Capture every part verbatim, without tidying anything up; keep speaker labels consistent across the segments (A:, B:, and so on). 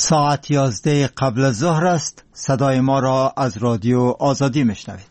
A: ساعت یازده قبل از ظهر است. صدای ما را از رادیو آزادی میشنوید.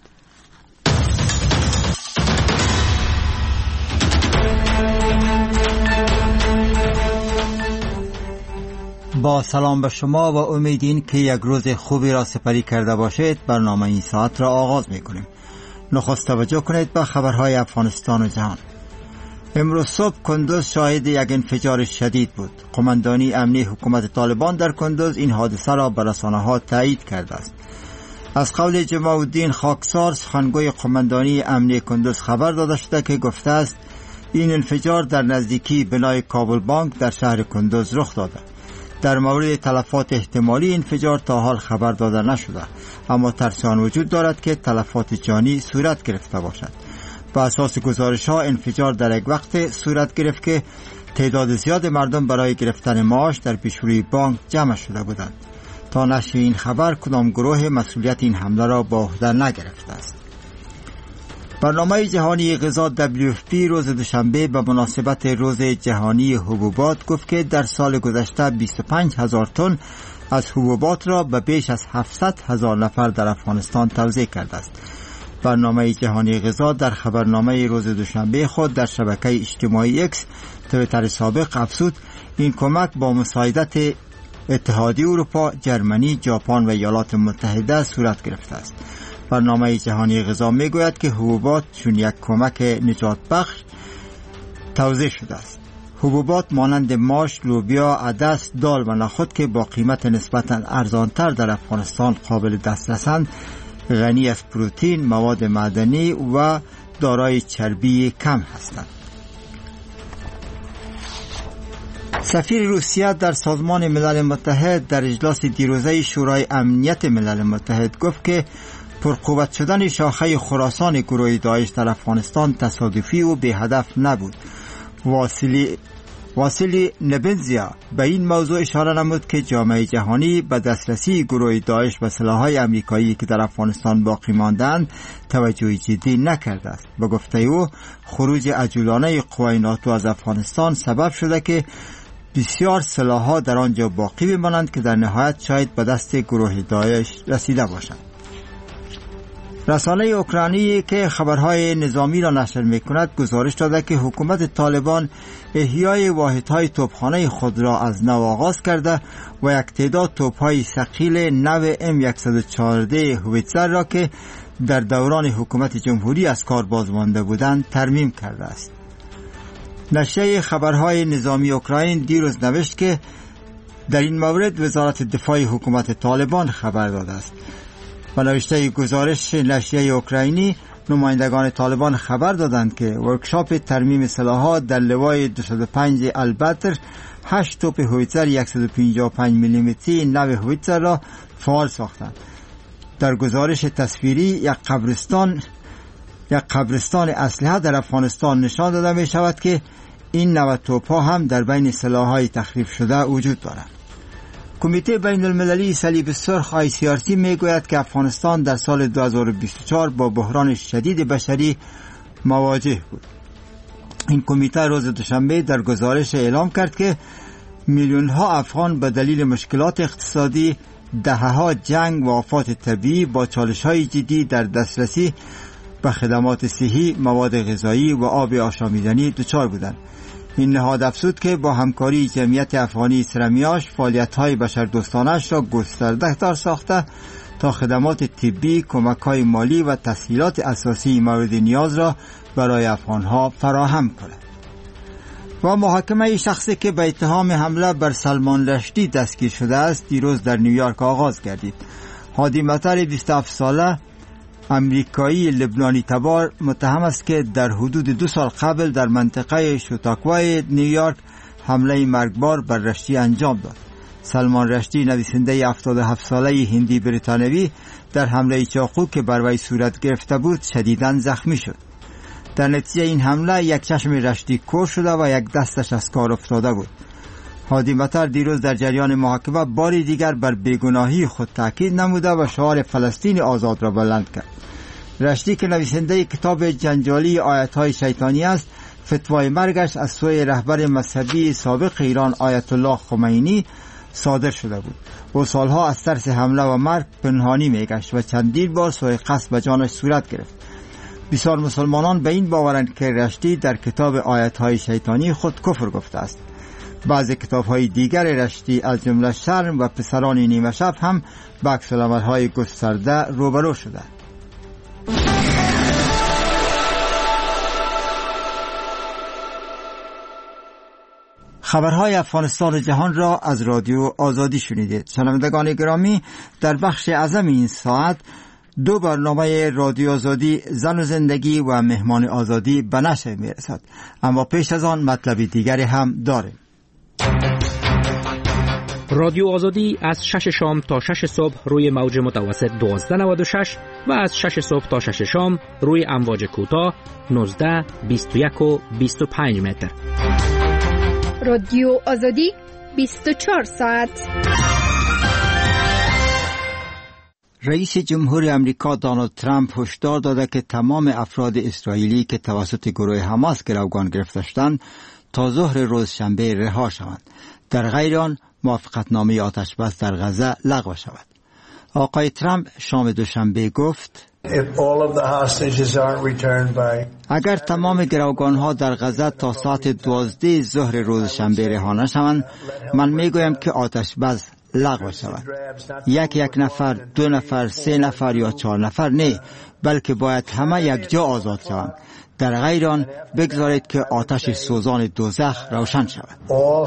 A: با سلام به شما و امیدین که یک روز خوبی را سپری کرده باشید. برنامه این ساعت را آغاز میکنیم. نخست توجه کنید به خبرهای افغانستان و جهان. امروز صبح کندوز شاهد یک انفجار شدید بود. قماندانی امنی حکومت طالبان در کندوز این حادثه را به رسانه‌ها تایید کرده است. از قول جمال الدین خاکسار، سخنگوی قماندانی امنی کندوز، خبر داده شده که گفته است این انفجار در نزدیکی بنای کابل بانک در شهر کندوز رخ داده. در مورد تلفات احتمالی انفجار تا حال خبر داده نشده، اما ترس آن وجود دارد که تلفات جانی صورت گرفته باشد. با اساس گزارش ها انفجار در یک وقت صورت گرفت که تعداد زیاد مردم برای گرفتن معاش در پیشروی بانک جمع شده بودند. تا نشر این خبر کدام گروه مسئولیت این حمله را به عهده نگرفته است. برنامه جهانی غذا دبلیو اف پی روز دوشنبه به مناسبت روز جهانی حبوبات گفت که در سال گذشته بیست و پنج هزار تن از حبوبات را به بیش از هفتصد هزار نفر در افغانستان توزیع کرده است. برنامه جهانی غذا در خبرنامه روز دوشنبه خود در شبکه اجتماعی اکس تویتر سابق افزود این کمک با مساعدت اتحادیه اروپا، جرمنی، ژاپن و ایالات متحده صورت گرفته است. برنامه جهانی غذا میگوید که حبوبات چون یک کمک نجات بخش توزیع شده است. حبوبات مانند ماش، لوبیا، عدس، دال و نخود که با قیمت نسبتاً ارزانتر در افغانستان قابل دسترسند، غنی از پروتئین، مواد معدنی و دارای چربی کم هستند. سفیر روسیه در سازمان ملل متحد در اجلاس دیروزه شورای امنیت ملل متحد گفت که پرقوت شدن شاخه خراسان گروه داعش در افغانستان تصادفی و بی هدف نبود. واسیلی واسیلی نبنزیا به این موضوع اشاره نمود که جامعه جهانی به دسترسی گروه داعش و سلاح‌های آمریکایی که در افغانستان باقی ماندند توجه جدی نکرده است. به گفته او خروج عجولانه قوای ناتو از افغانستان سبب شده که بسیار سلاح‌ها در آنجا باقی بمانند که در نهایت شاید به دست گروه داعش رسیده باشند. رسانه اوکراینی که خبرهای نظامی را نشر می‌کند گزارش داده که حکومت طالبان احیای واحدهای توپخانه خود را از نو آغاز کرده و یک تعداد توپ‌های ثقیل نو ام صد و چهارده هویتزر را که در دوران حکومت جمهوری از کار باز مانده بودند ترمیم کرده است. نشریه خبرهای نظامی اوکراین دیروز نوشت که در این مورد وزارت دفاع حکومت طالبان خبر داده است. و نوشته گزارش نشریه اوکراینی، نمایندگان طالبان خبر دادند که ورکشاپ ترمیم سلاح‌ها در لوای دویست و پنج البتر هشت توپ هویتزر صد و پنجاه و پنج میلیمتری نو هویتزر را فعال ساختند. در گزارش تصویری یک قبرستان یک قبرستان اسلحه در افغانستان نشان داده می شود که این نو توپ‌ها هم در بین سلاح‌های تخریب شده وجود دارند. کمیته بین المللی صلیب سرخ آی سی آر سی می گوید که افغانستان در سال دو هزار و بیست و چهار با بحران شدید بشری مواجه بود. این کمیته روز دوشنبه در گزارش اعلام کرد که میلیون ها افغان به دلیل مشکلات اقتصادی، دهه‌ها جنگ و آفات طبیعی با چالش‌های جدی در دسترسی به خدمات صحی، مواد غذایی و آب آشامیدنی دچار بودند. این نهاد افزود که با همکاری جمعیت افغانی سرمیاش فعالیت‌های بشردوستانه‌اش را گسترده‌تر ساخته تا خدمات طبی، کمک‌های مالی و تسهیلات اساسی مورد نیاز را برای افغان‌ها فراهم کند. و محاکمه شخصی که به اتهام حمله بر سلمان رشدی دستگیر شده است دیروز در نیویورک آغاز گردید. هادی مطر بیست و هفت ساله امریکایی لبنانی تبار متهم است که در حدود دو سال قبل در منطقه شوتاکوای نیویورک حمله مرگبار بر رشدی انجام داد. سلمان رشدی نویسنده هفتاد و هفت ساله هندی بریتانوی در حمله چاقو که بر وی صورت گرفته بود شدیداً زخمی شد. در نتیجه این حمله یک چشم رشدی کور شده و یک دستش از کار افتاده بود. هادی مطر دیروز در جریان محاکمه باری دیگر بر بیگناهی خود تاکید نموده و شعار فلسطین آزاد را بلند کرد. رشدی که نویسنده کتاب جنجالی آیت‌های شیطانی است، فتوای مرگش از سوی رهبر مذهبی سابق ایران آیت الله خمینی صادر شده بود. او سالها از ترس حمله و مرگ پنهانی میگشت و چندین بار سوء قصد به جانش صورت گرفت. بسیار مسلمانان به این باورند که رشتی در کتاب آیت‌های شیطانی خود کفر گفته است. بعضی کتاب‌های دیگر رشتی از جمله شرم و پسران نیمه شب هم با عکس‌العمل‌های گسترده روبرو شده. خبرهای افغانستان و جهان را از رادیو آزادی شنیدید. شنوندگان گرامی، در بخش اعظم این ساعت دو برنامه رادیو آزادی، زن و زندگی و مهمان آزادی به نشر میرسد، اما پیش از آن مطلب دیگری هم داریم.
B: رادیو آزادی از شش شام تا شش صبح روی موج متوسط دوازده نود و شش و از شش صبح تا شش شام روی امواج کوتاه نوزده، بیست و یک و بیست و پنج متر.
C: رادیو آزادی بیست و چهار ساعت.
A: رئیس جمهور امریکا دونالد ترامپ هشدار داده که تمام افراد اسرائیلی که توسط گروه حماس گروگان گرفته شدند تا ظهر روز شنبه رها شوند، در غیر آن موافقتنامه آتش بس در غزه لغو شود. آقای ترامپ شام دوشنبه گفت اگر تمام گروگان‌ها در غزه تا ساعت دوازده ظهر روز شنبه رها نشوند، من میگویم که آتش بس لغو شود. یک یک نفر، دو نفر، سه نفر یا چهار نفر نه، بلکه باید همه یک جا آزاد شوند. در غیر آن بگذارید که آتش سوزان دوزخ روشن شود.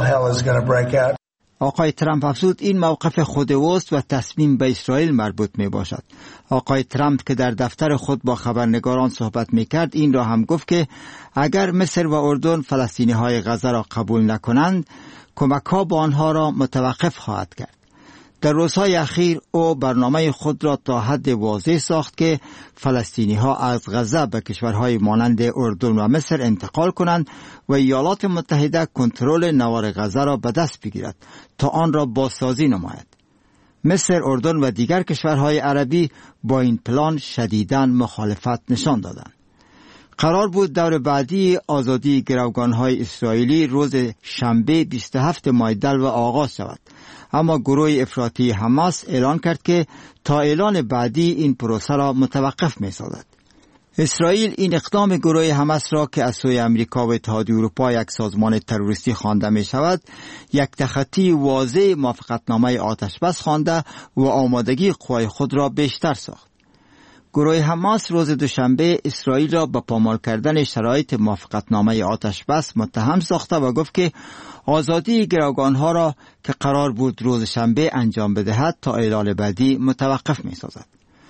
A: آقای ترامپ افزود این موقف خود اوست و تصمیم به اسرائیل مربوط می باشد. آقای ترامپ که در دفتر خود با خبرنگاران صحبت می کرد این را هم گفت که اگر مصر و اردن فلسطینی های غزه را قبول نکنند، کمک ها با آنها را متوقف خواهد کرد. در روزهای اخیر او برنامه خود را تا حد واضح ساخت که فلسطینی ها از غزه به کشورهای مانند اردن و مصر انتقال کنند و ایالات متحده کنترل نوار غزه را به دست بگیرد تا آن را بازسازی نماید. مصر، اردن و دیگر کشورهای عربی با این پلان شدیداً مخالفت نشان دادند. قرار بود دور بعدی آزادی گروگان‌های اسرائیلی روز شنبه بیست و هفتم ماه دلو آغاز شود، اما گروه افراطی حماس اعلان کرد که تا اعلان بعدی این پروسه را متوقف می‌سازد. اسرائیل این اقدام گروه حماس را که از سوی امریکا و اتحادیه اروپا یک سازمان تروریستی خوانده می شود، یک تخطی واضح موافقتنامه آتش بس خوانده و آمادگی قوای خود را بیشتر ساخت. گروه حماس روز دوشنبه اسرائیل را به پامال کردن شرایط موافقتنامه آتش بس متهم ساخته و گفت که آزادی گروگانها را که قرار بود روز شنبه انجام بدهد تا اعلان بعدی متوقف می سازد.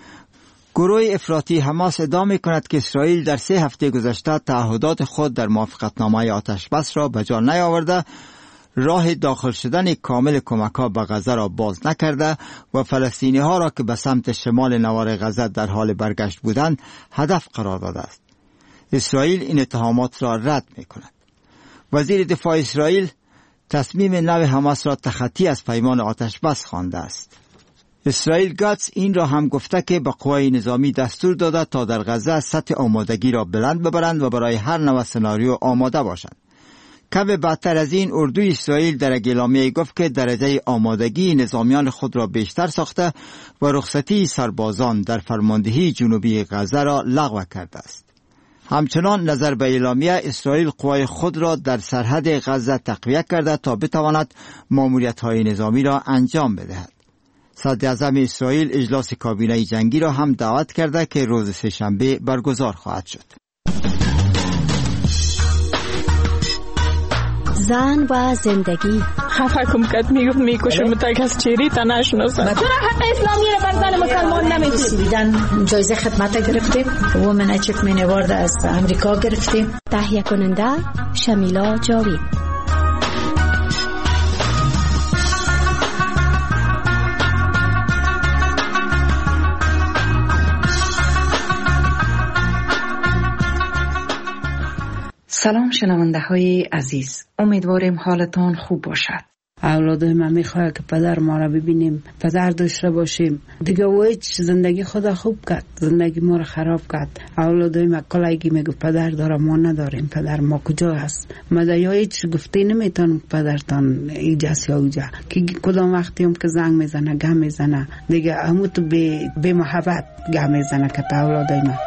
A: گروه افراطی حماس ادعا می کند که اسرائیل در سه هفته گذشته تعهدات خود در موافقتنامه آتش بس را به جا نیاورده، راه داخل شدن کامل کمک‌ها به غزه را باز نکرده و فلسطینی ها را که به سمت شمال نوار غزه در حال برگشت بودند هدف قرار داده است. اسرائیل این اتهامات را رد می کند. وزیر دفاع اسرائیل تصمیم نو حماس را تخطی از پیمان آتش بس خوانده است. اسرائیل گاتس این را هم گفته که به قوای نظامی دستور داده تا در غزه سطح آمادگی را بلند ببرند و برای هر نوع سناریو آماده باشند. کم بعدتر از این اردوی اسرائیل در اعلامیه گفت که درجه آمادگی نظامیان خود را بیشتر ساخته و رخصتی سربازان در فرماندهی جنوبی غزه را لغو کرده است. همچنان نظر به اعلامیه اسرائیل قوای خود را در سرحد غزه تقویت کرده تا بتواند ماموریت‌های نظامی را انجام بدهد. صدراعظم اسرائیل اجلاس کابینه جنگی را هم دعوت کرده که روز سه‌شنبه برگزار خواهد شد.
D: زن و زندگی.
E: خفه کم کد میگفت میکشم تا کس چیری تا نشناسم.
D: چرا حق اسلامی رو بر زن مسلمان نمیدید؟ جایزه خدمت گرفتیم. وومن اچیومنت اوارد از امریکا گرفتیم. تهیه کننده شمیلا جاوید.
F: سلام شنونده های عزیز، امیدواریم حالتان خوب باشد. اولادای ما میخواد که پدر ما را ببینیم، پدر داشته باشیم. دیگه وایچ زندگی خدا خوب کرد، زندگی ما را خراب کرد. اولادای ما کلایگی میگه پدر داره ما نداریم، پدر ما کجا هست؟ مدایا هیچ گفته نمیتونم پدرتان ایجاس یا اوجا که کدام وقتی هم که زنگ میزنه گم میزنه دیگه همو تو به به محبت گم میزنه که تا اولادای ما.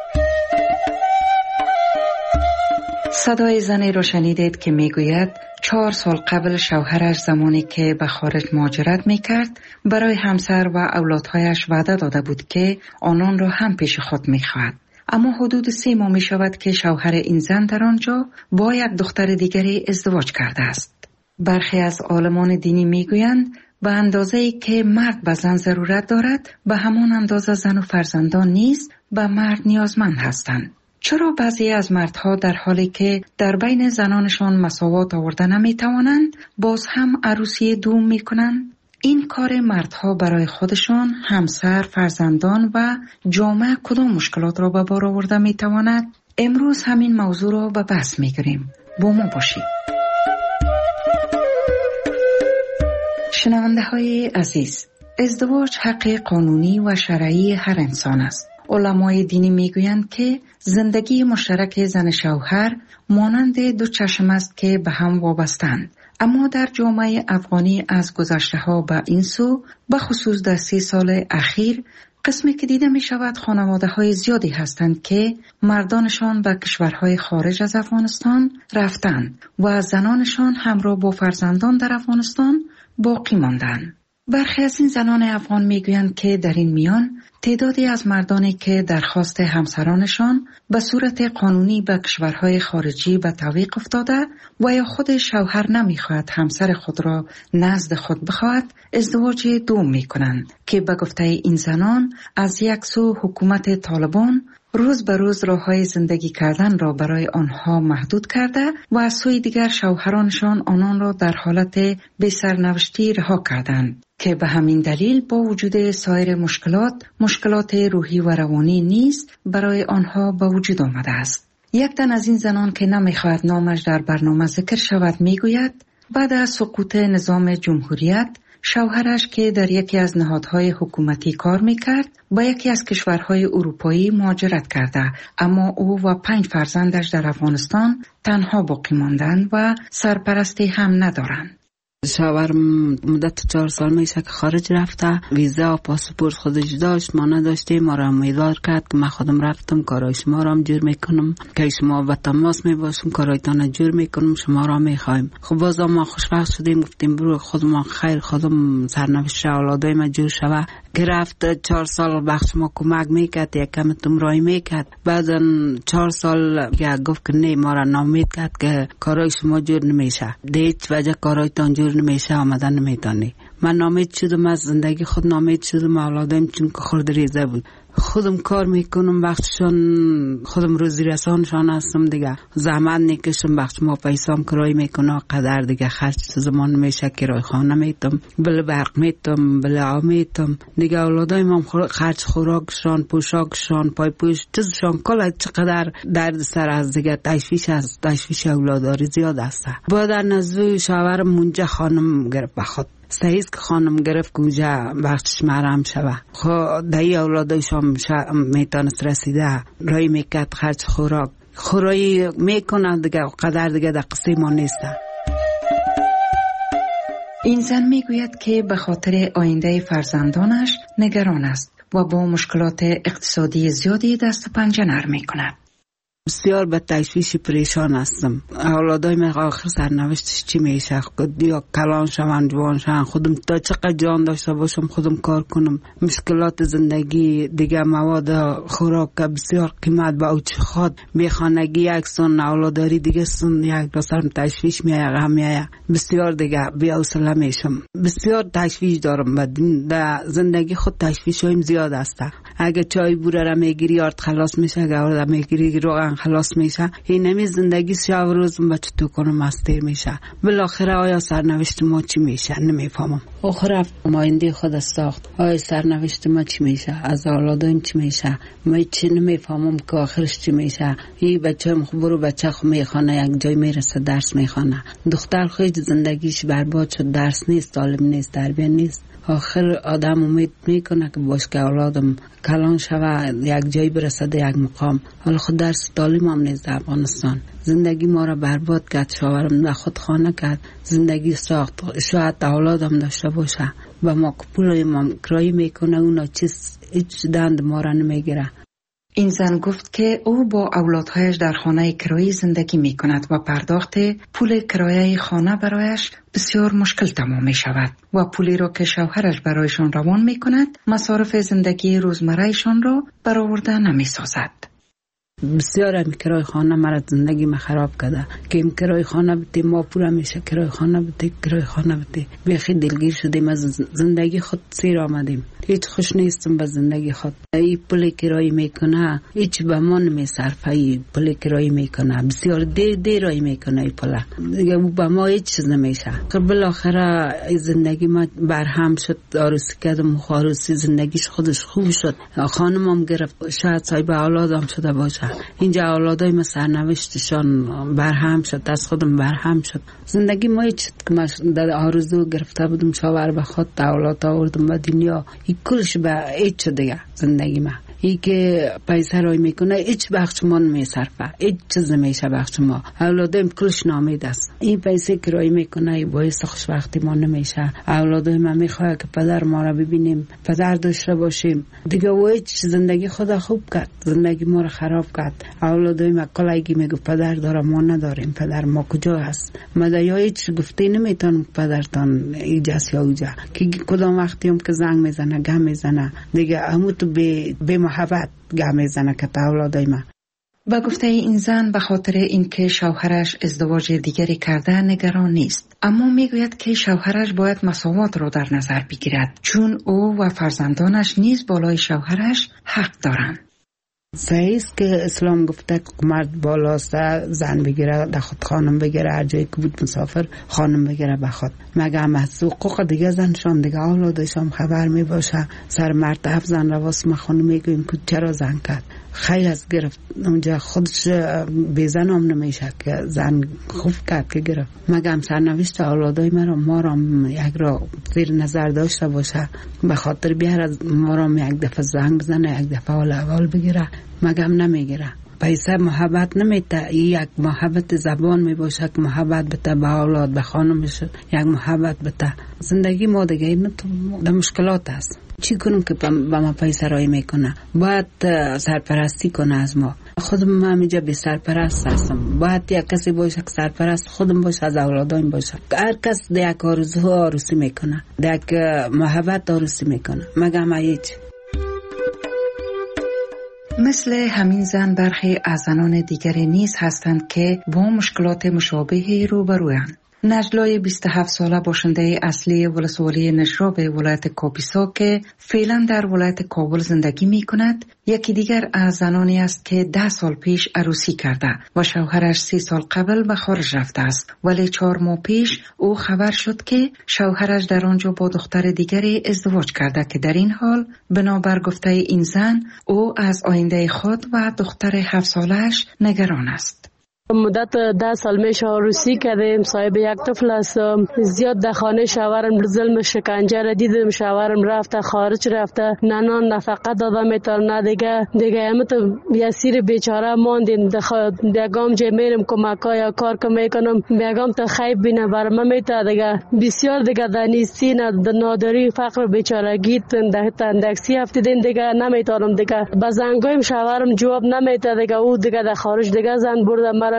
G: صدای زنی را شنیدید که میگوید چهار سال قبل شوهرش زمانی که به خارج مهاجرت میکرد برای همسر و اولادهایش وعده داده بود که آنان را هم پیش خود میخواهد. اما حدود سه ماه میشود که شوهر این زن در آنجا با یک دختر دیگری ازدواج کرده است. برخی از عالمان دینی میگویند به اندازه‌ای که مرد به زن ضرورت دارد به همان اندازه زن و فرزندان نیز به مرد نیازمند هستند. چرا بعضی از مردها در حالی که در بین زنانشان مساوات آورده نمیتوانند باز هم عروسی دوم میکنند؟ این کار مردها برای خودشان، همسر، فرزندان و جامعه کدام مشکلات را به بار آورده میتواند؟ امروز همین موضوع را به بحث میگیریم. با ما باشید. شنونده های عزیز، ازدواج حق قانونی و شرعی هر انسان است. علمای دینی میگویند که زندگی مشترک زن شوهر مانند دو چشم است که به هم وابستند. اما در جامعه افغانی از گذشته ها به این سو، به خصوص در سی سال اخیر، قسمی که دیده می شود خانواده های زیادی هستند که مردانشان به کشورهای خارج از افغانستان رفتند و زنانشان همراه با فرزندان در افغانستان باقی ماندند. برخی از این زنان افغان میگویند که در این میان تعدادی از مردانی که درخواست همسرانشان به صورت قانونی به کشورهای خارجی به تعویق افتاده و یا خود شوهر نمیخواهد همسر خود را نزد خود بخواهد ازدواج دوم میکنند که به گفته این زنان از یک سو حکومت طالبان روز به روز راههای زندگی کردن را برای آنها محدود کرده و از سوی دیگر شوهرانشان آنان را در حالت بی سرنوشتی رها کردند که به همین دلیل با وجود سایر مشکلات مشکلات روحی و روانی نیز برای آنها به وجود آمده است. یک تن از این زنان که نمیخواهد نامش در برنامه ذکر شود میگوید بعد از سقوط نظام جمهوریت شوهرش که در یکی از نهادهای حکومتی کار میکرد با یکی از کشورهای اروپایی مهاجرت کرده، اما او و پنج فرزندش در افغانستان تنها باقی ماندند و سرپرستی هم ندارند.
F: شوهر مدت چهار سال میشه که خارج رفته، ویزا و پاسپورت خودش داشت، ما نداشتیم. ما را امیدوار کرد که من خودم رفتم کارای شما را هم جور میکنم که شما به تماس میباشم، کارایتان جور میکنم، شما را میخوایم. خب باز ما خوشبخت شدیم، گفتیم برو خودم خیر خودم سرنوشت اولادای ما جور شوه. که رفت چهار سال بخش ما کمک میکرد، یک کم تمرایی میکرد. بعدا چهار سال که گفت که نه ما را نامید کرد که کارای شما جور نمیشه، دیت وجه کارایتان جور نمیشه، آمدن نمیتانی. من نامید شدم، از زندگی خود نامید شدم. اولادایم چون که خورد ریزه بود، خودم کار میکنم، وقتشان خودم روزی رسانشان هستم دیگه، زحمت نکشم، وقت ما پیسام کرای میکنه قدر دیگه خرج زمان میشه، کرای خانه میتم، بله برق میتم، بله آب میتم دیگه. اولادایم هم خرج خوراکشان، پوشاکشان، پای پوش چیزشان کلا چقدر درد سر از دیگه. تشویش از تشویش اولاداری زیاد است. بعد در نزد شوهر منجا خانم گرفت بخواد سعیز که خانم گرفت که اونجا وقتش مرم شوه. خب دایی اولادایشان میتونست رسیده رای میکرد، خرج خوراک خورایی میکنن دیگه، قدر دیگه در قصه ما نیسته.
G: این زن میگوید که به خاطر آینده فرزندانش نگران است و با مشکلات اقتصادی زیادی دست و پنجه نرم میکند.
F: بسیار به تشویش پریشان هستم. اولادای من آخر سرنوشتش چی میشه؟ یا کلان شوند، جوان شوند، خودم تا چقدر جان داشته باشم خودم کار کنم. مشکلات زندگی دیگه، مواد خوراک بسیار قیمت با اوچ خود میخانگی یک سن اولاداری دیگه سن یک دو سرم تشویش میایه غم میایه. بسیار دیگه بی حوصله میشم، بسیار تشویش دارم. بعد در زندگی خود تشویش هایم زیاد است. اگه چای بوره را میگیری آرد خلاص میشه، اگه آرد میگیری روغن خلاص میشه. این نمی زندگی شب روز بچه تو کنم مستیر میشه. بالاخره آیا سرنوشت ما چی میشه نمیفهمم. آخر ماینده خود ساخت. آیا سرنوشت ما چی میشه؟ از اولادایم چی میشه؟ ما چی نمیفهمم که آخرش چی میشه. این بچه برو بچه خو میخوانه یک جای میرسه درس میخوانه. دختر خود زندگیش برباد شد، درس نیست، تعلیم نیست، تربیت نیست. آخر آدم امید میکنه که باش که اولادم کلان شوه یک جایی برسه ده یک مقام. حالا خود درس تعلیم هم نیست در افغانستان. زندگی ما را برباد کرد، شوهرم در خود خانه کرد، زندگی ساخت. شاید اولادم داشته باشه و ما پول ما کرایه میکنه اونا چیز هیچ دند ما را نمیگیره.
G: این زن گفت که او با اولادهایش در خانه کرایی زندگی می کند و پرداخت پول کرایه خانه برایش بسیار مشکل تمام می شود و پولی را که شوهرش برایشان روان می کند مصارف زندگی روزمرهشان را برآورده نمی سازد.
F: بسیار هم کرای خانه مرا زندگی ما خراب کرده که این کرای خانه بده ما پورا میشه، کرای خانه بده کرای خانه بده. بیخی دلگیر شدیم از زندگی خود سیر آمدیم، هیچ خوش نیستم به زندگی خود. این پول کرایی میکنه هیچ به ما نمیصرفه. این پول کرایی میکنه بسیار دیر دیرایی میکنه. این پول دیگه به ما هیچ چیز نمیشه. خب بالاخره زندگی ما برهم شد، عروسی کردم، عروسی زندگیش خودش خوب شد، خانمم گرفت، شاید صاحب اولادم شده باشه. اینجا اولادای ما سرنوشتشان برهم شد، از خودم برهم شد. زندگی ما هیچ که ما در آرزو گرفته بودم شاور به خود اولاد آوردم به دنیا، این کلش به هیچ دیگه زندگی ما. ای که پیسه رای میکنه هیچ بخش ما نمیصرفه، هیچ چیز نمیشه بخش ما. اولادایم کلش نامید است. این پیسه که رای میکنه باعث خوشبختی ما نمیشه. اولادایم ما میخواه که پدر ما را ببینیم، پدر داشته باشیم. دیگه و هیچ زندگی خدا خوب کرد، زندگی ما را خراب کرد. اولادایم ما کلایگی میگو پدر داره ما نداریم، پدر ما کجا هست؟ مدایا هیچ گفته نمیتونم پدرتان ایجاست یا اوجا که کدام وقتی هم که زنگ میزنه گم میزنه دیگه همو تو به به محبت گم میزنه که اولادای ما.
G: با گفته این زن به خاطر اینکه شوهرش ازدواج دیگری کرده نگران نیست، اما میگوید که شوهرش باید مساوات را در نظر بگیرد چون او و فرزندانش نیز بالای شوهرش حق دارند.
F: صحیح است که اسلام گفته که مرد بالاست زن بگیره در خود، خانم بگیره هر جایی که بود مسافر خانم بگیره به خود. مگه هم از حقوق دیگه زنشان دیگه اولادشان خبر می باشه. سر مرتب زن را واسه ما خانم میگویم که چرا زن کرد خیلی از گرفت اونجا خودش بی زن هم نمیشه که زن خوب کرد که گرفت. مگه هم سرنوشت اولادای ما را ما را یک را زیر نظر داشته باشه به خاطر بیاره ما را یک دفعه زنگ بزنه یک دفعه اول اول بگیره. مگه هم نمیگیره. پیسه محبت نمیده، یک محبت زبان می باشه که محبت بده به اولاد به خانمش، یک محبت بده. زندگی ما دیگه این در مشکلات است. چی کنم که با ما پیسه رای میکنه؟ باید سرپرستی کنه از ما. خودم ما همیجا بی سرپرست هستم. باید یک کسی باشه که سرپرست خودم باشه، از اولادایم باشه. هر کس یک آرزو آرزوی میکنه، یک محبت آرزوی میکنه. مگه ما هیچ.
G: مثل همین زن برخی از زنان دیگری نیز هستند که با مشکلات مشابهی روبرویند. نجلای بیست و هفت ساله باشنده اصلی ولسوالی نجراب ولایت کاپیسا که فعلا در ولایت کابل زندگی می کند، یکی دیگر از زنانی است که ده سال پیش عروسی کرده و شوهرش سی سال قبل به خارج رفته است. ولی چهار ماه پیش او خبر شد که شوهرش در آنجا با دختر دیگری ازدواج کرده که در این حال بنابر گفته این زن او از آینده خود و دختر هفت سالش نگران است.
E: مدت ده سال میشه عروسی کردیم، صاحب یک طفل هستم. زیاد در خانه شوهرم ظلم شکنجه را دیدم. شوهرم رفته خارج رفته، نه نان نفقه داده میتونم نه دیگه دیگه همه تو یسیر بیچاره ماندیم. دیگام جه میرم کمکا یا کار که میکنم بیگام تا خیب بینه برمه میته دیگه بسیار دیگه در نیستی نه نادری فقر بیچارگی ده تندکسی هفتیدین دیگه نمیتونم دیگه. با زنگایم شوهرم جواب نمیته دیگه. او دیگه در خارج دیگه زن برده مرا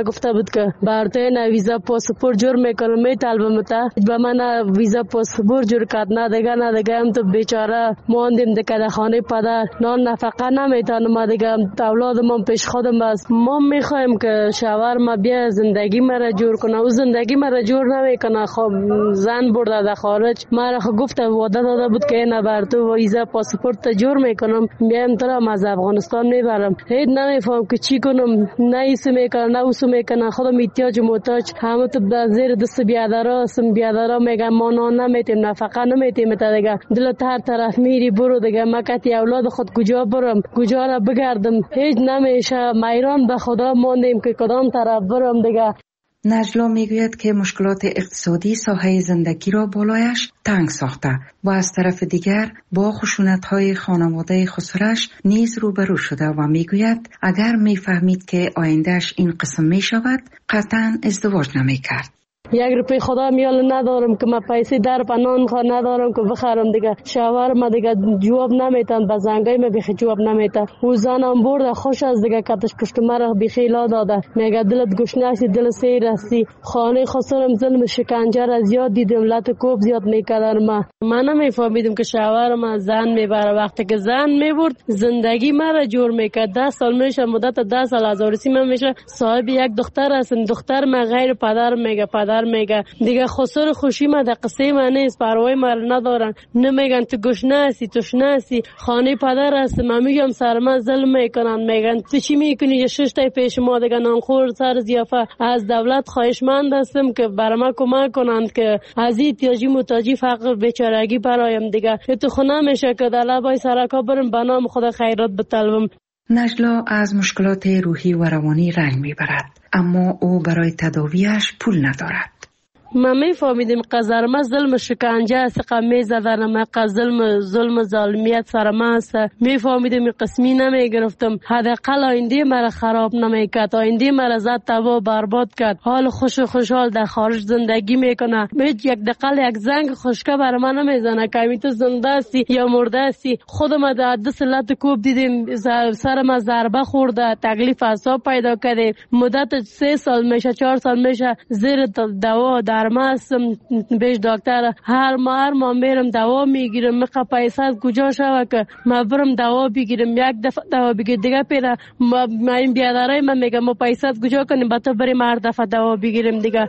E: ما گفته بود که برای نه ویزا پاسپورت جور میکنم میطلبم تا به من ویزا پاسپورت جور کرد نه دیگه نه دیگه هم تو بیچاره ماندیم دیگه در خانه پدر نان نفقه نمیتونم دیگه اولاد ما پیش خودم است. ما میخوایم که شوهر ما بیا زندگی مرا جور کنه و زندگی مرا جور نمیکنه. خب زن برده در خارج مرا گفت وعده داده بود که نه بر تو ویزا پاسپورت جور میکنم میام تو را از افغانستان میبرم. هیچ نمیفهم که چی کنم نه ایسو میکنه نه اوسو میکنه خودم احتیاج محتاج همه تو در زیر دست بیادرها هستم. بیادرها میگن ما نان نمیتیم نفقه نمیتیم تا دیگه دلت هر طرف میری برو دیگه مکتی اولاد خود کجا برم کجا را بگردم هیچ نمیشه. میران به خدا ماندیم که کدام طرف برم دیگه.
G: نجلا میگوید که مشکلات اقتصادی ساحه زندگی را بالایش تنگ ساخته و از طرف دیگر با خشونت‌های خانواده خسرش نیز روبرو شده و میگوید اگر میفهمید که آیندهش این قسم میشود قطعا ازدواج نمیکرد.
E: یک روپی خدا میال ندارم که من پیسه در پنان خوا ندارم که بخرم دیگه. شوهر ما دیگه جواب نمیتن به زنگای ما بخی جواب نمیتن. او زنم برده خوش از دیگه کتش پشت مرا بخیلا داده میگه دلت گشنه است دل سیر استی خانه خسرم ظلم شکنجه را زیاد دیدم لط کوب زیاد میکردن. ما من نمیفهمیدم که شوهر ما زن میبره وقتی که زن میبرد زندگی مرا جور میکرد. ده سال میشه مدت ده سال از عروسی من میشه صاحب یک دختر هستم. دختر ما غیر پدر میگه پدر میگه دیگه خسر خوشی ما در قصه ما نیست پروای ما ندارن نمیگن تو گشنه هستی تشنه هستی خانه پدر هست. من میگم سر من ظلم میکنن میگن تو چی میکنی یه شش تای پیش ما دیگه نانخور سر ضیافه. از دولت خواهشمند هستم که بر ما کمک کنند که از احتیاجی محتاجی فقر بیچارگی برایم دیگه تو خونه میشه که در لبای سرکا برم به نام خدا خیرات بطلبم.
G: نجلا از مشکلات روحی و روانی رنج میبرد اما او برای تداویش پول ندارد.
E: ما میفهمیدیم قذرمه ظلم شکنجه است قمی زدن ما ظلم ظلم ظالمیت سر ما است. میفهمیدیم قسمی نمیگرفتم حداقل آینده مرا خراب نمیکرد آینده مرا زد تباه برباد کرد. حال خوش خوشحال در خارج زندگی میکنه هیچ یک دقیقه یک زنگ خشکه بر من نمیزنه که تو زنده هستی یا مرده هستی. خودم در دست لط کوب دیدیم سر ما ضربه خورده تکلیف اعصاب پیدا کرده مدت سه سال میشه چهار سال میشه زیر دوا در ما هستم بیش دکتر هر ماه هر ماه میرم دوا میگیرم میخوا پیسه کجا شوه که ما برم دوا بگیرم یک دفعه دوا بگیر دیگه پیدا ما, ما این بیادرای من میگم ما پیسه کجا کنیم با تو بریم هر دفعه دوا بگیریم دیگه.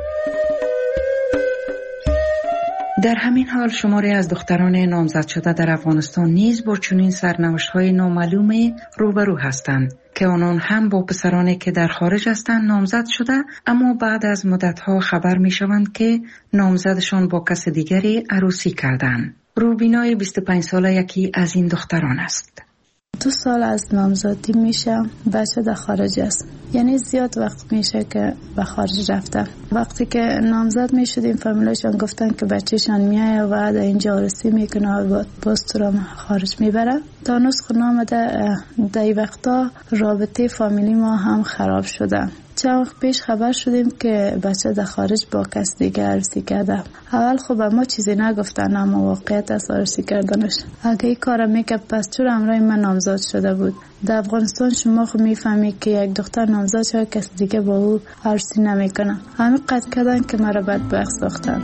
G: در همین حال شماری از دختران نامزد شده در افغانستان نیز با چنین سرنوشت‌های نامعلوم روبرو هستند که آنان هم با پسرانی که در خارج هستند نامزد شده اما بعد از مدت‌ها خبر می‌شوند که نامزدشان با کس دیگری عروسی کردند. روبینای بیست و پنج ساله یکی از این دختران است.
H: دو سال از نامزدی میشه بچه در خارج است یعنی زیاد وقت میشه که به خارج رفتن. وقتی که نامزد میشدیم فامیلاشان گفتن که بچهشان میایه و در اینجا عروسی میکنه و باز تو را خارج میبره. تا نسخ نامده در این وقتا رابطه فامیلی ما هم خراب شده. چند وقت پیش خبر شدیم که بچه در خارج با کس دیگه عروسی کرده. اول خب ما چیزی نگفتن اما واقعیت از عروسی کردنش. اگه این کار میکرد پس چرا همراه من نامزد شده بود؟ در افغانستان شما خب میفهمید که یک دختر نامزد شده کس دیگه با او عروسی نمیکنه. همین قد کردن که مرا بدبخت ساختن.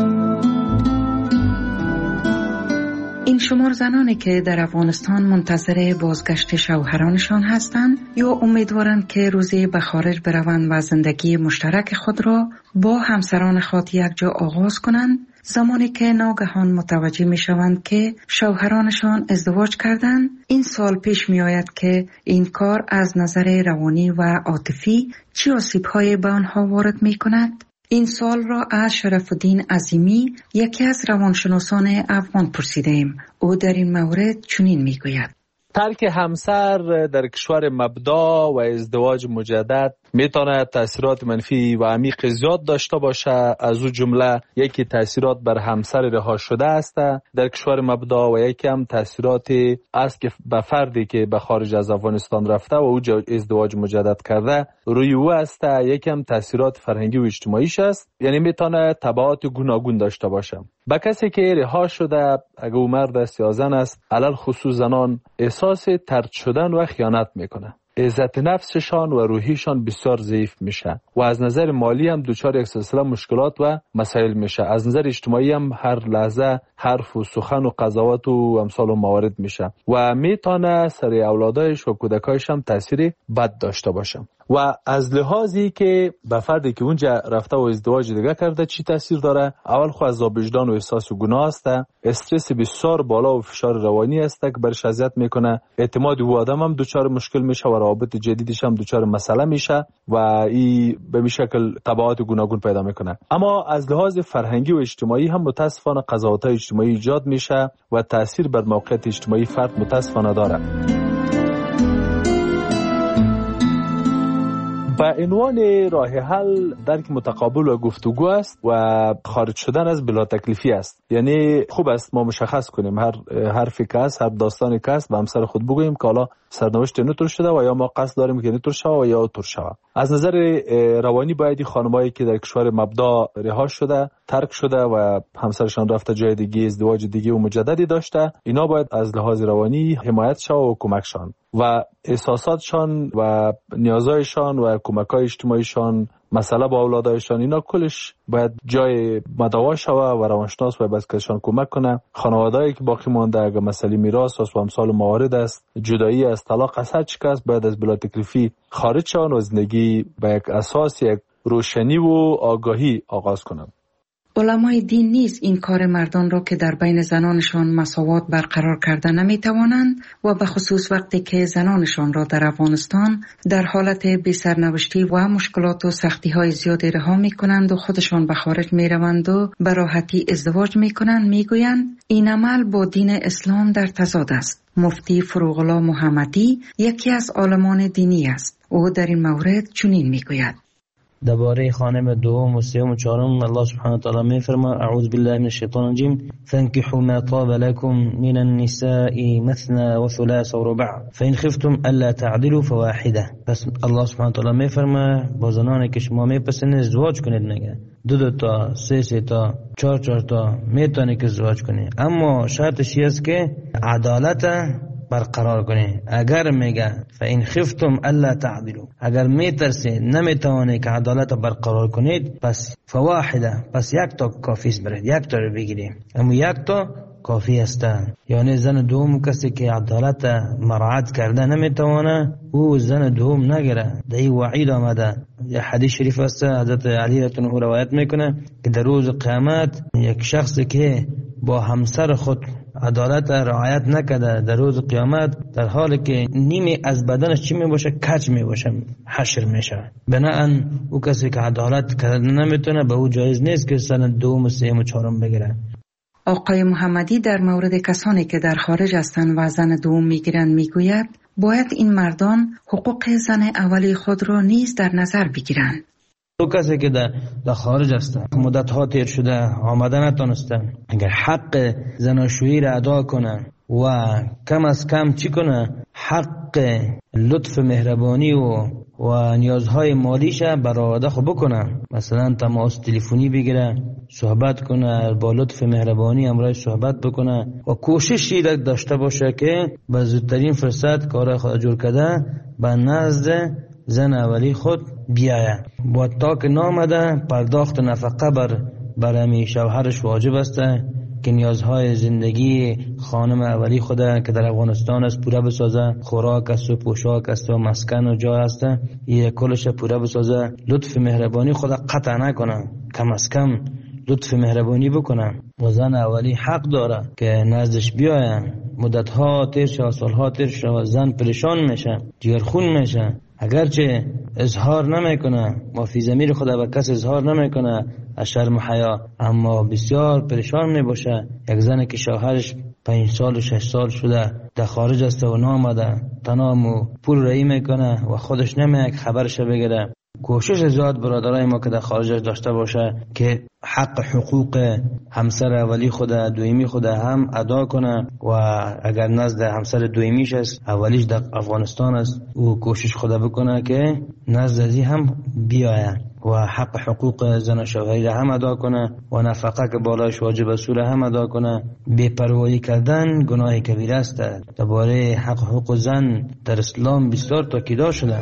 G: این شمار زنانی که در افغانستان منتظر بازگشت شوهرانشان هستند یا امیدوارند که روزی به خارج بروند و زندگی مشترک خود را با همسران خود یکجا آغاز کنند، زمانی که ناگهان متوجه می شوند که شوهرانشان ازدواج کردند، این سوال پیش می آید که این کار از نظر روانی و عاطفی چه آسیب‌هایی به آنها وارد می کند؟ این سوال را از شرف الدین عظیمی یکی از روانشناسان افغان پرسیدیم. او در این مورد چنین میگوید:
I: ترک همسر در کشور مبدا و ازدواج مجدد میتونه تاثیرات منفی و عمیق زیاد داشته باشه. از او جمله یکی تاثیرات بر همسر رها شده است در کشور مبدا و یکی هم تاثیراتی است که به فردی که به خارج از افغانستان رفته و او ازدواج مجدد کرده روی او است. یکی هم تاثیرات فرهنگی و اجتماعیش است، یعنی میتونه تبعات گوناگون داشته باشه. با کسی که رها شده، اگه او مرد است یا زن است، علل خصوص زنان احساس طرد شدن و خیانت میکنه. عزت نفسشان و روحیشان بسیار ضعیف میشه و از نظر مالی هم دچار یک سلسله مشکلات و مسائل میشه. از نظر اجتماعی هم هر لحظه حرف و سخن و قضاوت و امثال و موارد میشه و میتونه سر اولادایش و کودکایش هم تاثیر بد داشته باشه. و از لحاظی که به فردی که اونجا رفته و ازدواج دیگه کرده چی تاثیر داره؟ اول خو عذاب وجدان و احساس گناه است، استرس بسیار بالا و فشار روانی است که برش اذیت میکنه، اعتماد او آدم هم دچار مشکل میشه و روابط جدیدش هم دچار مسئله میشه و این به می شکل تبعات گوناگون پیدا میکنه. اما از لحاظ فرهنگی و اجتماعی هم متاسفانه قضاوت‌های اجتماعی ایجاد میشه و تاثیر بر موقعیت اجتماعی فرد متاسفانه داره. به عنوان راه حل درک متقابل و گفتگو است و خارج شدن از بلا تکلیفی است. یعنی خوب است ما مشخص کنیم هر حرفی که است، هر داستانی که است به همسر خود بگوییم که حالا سرنوشت نطور شده و یا ما قصد داریم که نطور شود و یا طور شود. از نظر روانی باید خانمایی که در کشور مبدا رها شده، ترک شده و همسرشان رفته جای دیگه، ازدواج دیگه و مجددی داشته، اینا باید از لحاظ روانی حمایت شود و کمکشان و احساساتشان و نیازهایشان و کمک‌های اجتماعیشان، مسئله با اولادایشان، اینا کلش باید جای مداوا شود و روانشناس باید بسکشان کمک کنه. خانواده‌ای که باقی مانده اگر مسئله میراث است و امثال موارد است، جدایی است، طلاق است، هر چی که است باید از بلا تکلیفی خارج شوند و زندگی به یک اساس یک روشنی و آگاهی آغاز کنند.
G: علمای دین نیز این کار مردان را که در بین زنانشان مساوات برقرار کرده نمی توانند و به خصوص وقتی که زنانشان را در افغانستان در حالت بی سرنوشتی و مشکلات و سختی های زیادی رها می کنند و خودشان به خارج می روند و به راحتی ازدواج می کنند، می گویند این عمل با دین اسلام در تضاد است. مفتی فروغ الله محمدی یکی از عالمان دینی است. او در این مورد چنین می گوید:
J: درباره خانم دوم و سوم و چهارم الله سبحانه و تعالی میفرما اعوذ بالله من الشیطان الرجیم فانكحوا ما طاب لكم من النساء مثنى وثلاث ورباع فان خفتم الا تعدلوا فواحده. پس الله سبحانه و تعالی میفرما با زنانی که شما میپسندید ازدواج کنید، نگه دو دو تا، سه سه تا، چهار چهار تا میتونید که ازدواج کنید، اما شرطش است که عدالت برقرار کنه. اگر میگه فإن خفتم الا تعدلوا، اگر میترسید نمیتوانید که عدالت برقرار کنید، پس فواحده، پس یک تا کافی است، برید یک تا رو بگیرید، اما یک تا کافی است. یعنی زن دوم کسی که عدالت مراعات کرده نمیتوانه او زن دوم نگیره. در این وعید آمده، یه حدیث شریف است حضرت علی رضی الله عنه روایت میکنه که در روز قیامت یک شخص که با همسر خود عدالت رعایت نکرده در روز قیامت، در حالی که نیمی از بدنش چی می باشه؟ کج می باشه، حشر میشه. بناهن او کسی که عدالت کرده نمیتونه، به او جایز نیست که سن دوم و سوم و چهارم بگیره.
G: آقای محمدی در مورد کسانی که در خارج هستند و زن دوم میگیرند میگوید باید این مردان حقوق زن اولی خود را نیز در نظر بگیرند.
J: تو کسی که در, در خارج هستن، مدت ها تیر شده، آمده نتونستن، اگر حق زناشویی را ادا کنن و کم از کم چی کنه؟ حق لطف مهربانی و و نیازهای مالیش برآورده خو بکنه. مثلا تماس تلفنی بگیره، صحبت کنه، با لطف مهربانی همراه صحبت بکنه و کوششی داشته باشه که به زودترین فرصت کار خود جور کرده به نزد زن اولی خود بیایه. با تا که نامده پرداخت نفقه بر برمی شوهرش واجب است که نیازهای زندگی خانم اولی خود که در افغانستان است پورا بسازه، خوراک است و پوشاک است و مسکن و جا است، این کلش پورا بسازه. لطف مهربانی خود قطع نکنه، کم از کم لطف مهربانی بکنه و زن اولی حق داره که نزدش بیاین. مدت ها تیر شد، سال ها تیر شد، زن پریشان میشه، جگرخون میشه، اگرچه اظهار نمیکنه، ما فی ضمیر خدا به کس اظهار نمیکنه از شرم و حیا، اما بسیار پریشان میباشه. یک زن که شوهرش پنج سال و شش سال شده در خارج است و نامده، تنام و پول رایی میکنه و خودش نمیه خبرش بگیره. کوشش زیاد برادرای ما که در خارج داشته باشه که حق حقوق همسر اولی خود دویمی خود هم ادا کنه و اگر نزد همسر دویمیش است، اولیش در افغانستان است، او کوشش خود بکنه که نزد ازی هم بیاید. و حق حقوق زن و شوهری را هم ادا کنه و نفقه که بالایش واجب است را هم ادا کنه. بی‌پروایی کردن گناه کبیره است. درباره حق حقوق زن در اسلام بسیار تاکید شده.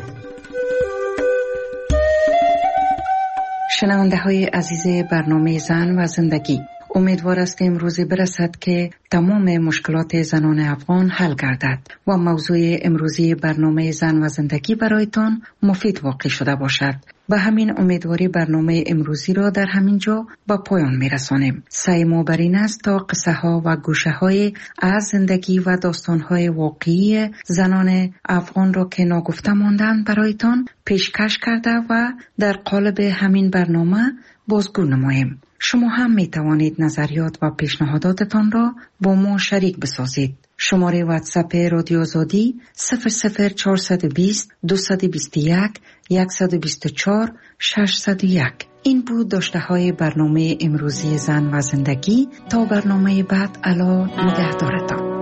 G: شنونده های عزیز برنامه زن و زندگی، امیدوار هستیم روزی برسد که تمام مشکلات زنان افغان حل گردد و موضوع امروزی برنامه زن و زندگی برایتان مفید واقع شده باشد. به همین امیدواری برنامه امروزی را در همین جا به پایان می رسانیم. سعی ما بر این است تا قصه ها و گوشه های از زندگی و داستان های واقعی زنان افغان را که ناگفته ماندند برایتان پیشکش کرده و در قالب همین برنامه بازگو نماییم. شما هم می توانید نظریات و پیشنهاداتتان را با ما شریک بسازید. شماره واتساپ رادیو آزادی صفر صفر چهارصد و بیست دویست و بیست و یک صد و بیست و چهار ششصد و یک. این بود داشته های برنامه امروزی زن و زندگی. تا برنامه بعد، الا نگهدارتان.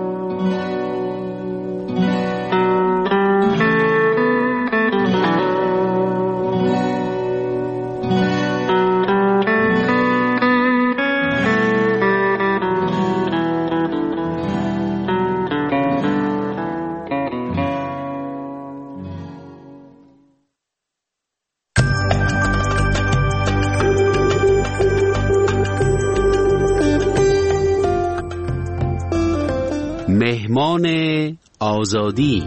K: مهمان آزادی.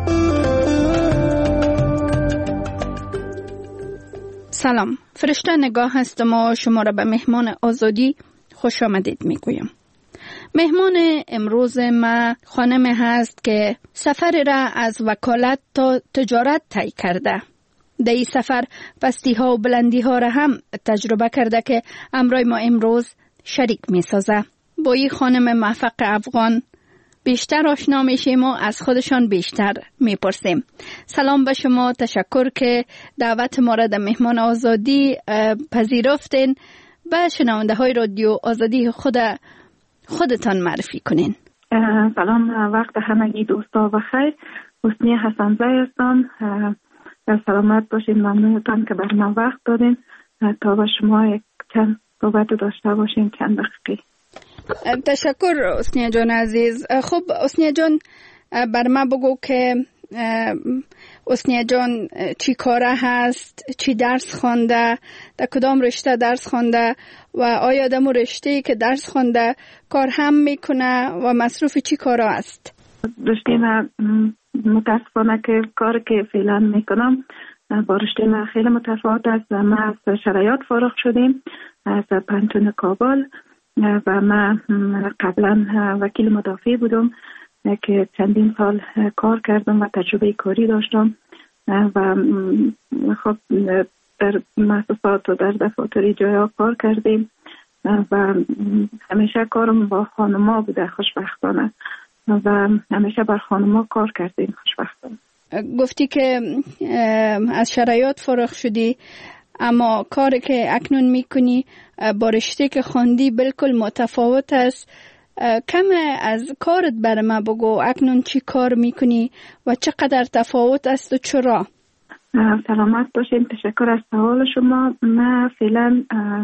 C: سلام، فرشته نگاه هستم و شما را به مهمان آزادی خوش آمدید میگویم. مهمان امروز ما خانم هست که سفر را از وکالت تا تجارت طی کرده. در این سفر پستی ها و بلندی ها را هم تجربه کرده که امروز ما امروز شریک می سازه. با این خانم موفق افغان بیشتر آشنا میشیم و از خودشان بیشتر میپرسیم. سلام به شما، تشکر که دعوت ما را در مهمان آزادی پذیرفتین. به شنونده های رادیو آزادی خود خودتان معرفی کنین.
L: سلام، وقت همگی دوستا و خیر. حسنی حسن‌زی هستم. سلامت باشین، ممنونتان که بر من وقت دادین تا با شما یک چند صحبت داشته باشیم چند دقیقه.
C: تشکر حسنی جان عزیز. خب حسنی جان، بر ما بگو که حسنی جان چی کاره هست، چی درس خوانده، در کدام رشته درس خوانده و آیا دمو رشته که درس خوانده کار هم میکنه و مصروف چی کارا است؟
L: رشته من متاسفانه که کار که فعلا میکنم با رشته من خیلی متفاوت است. ما از شرایط فارغ شدیم از پنتون کابل و من قبلا وکیل مدافع بودم که چندین سال کار کردم و تجربه کاری داشتم و خب در مؤسسات و در دفاتر جایا کار کردیم و همیشه کارم با خانما بوده خوشبختانه و همیشه بر خانما کار کردیم خوشبختانه.
C: گفتی که از شرایط فارغ شدی، اما کاری که اکنون میکنی با رشته که خواندی بالکل متفاوت است. کم از کارت بر ما بگو، اکنون چی کار میکنی و چقدر تفاوت است و چرا؟
L: سلامت باشین، تشکر از سوال شما. من فعلا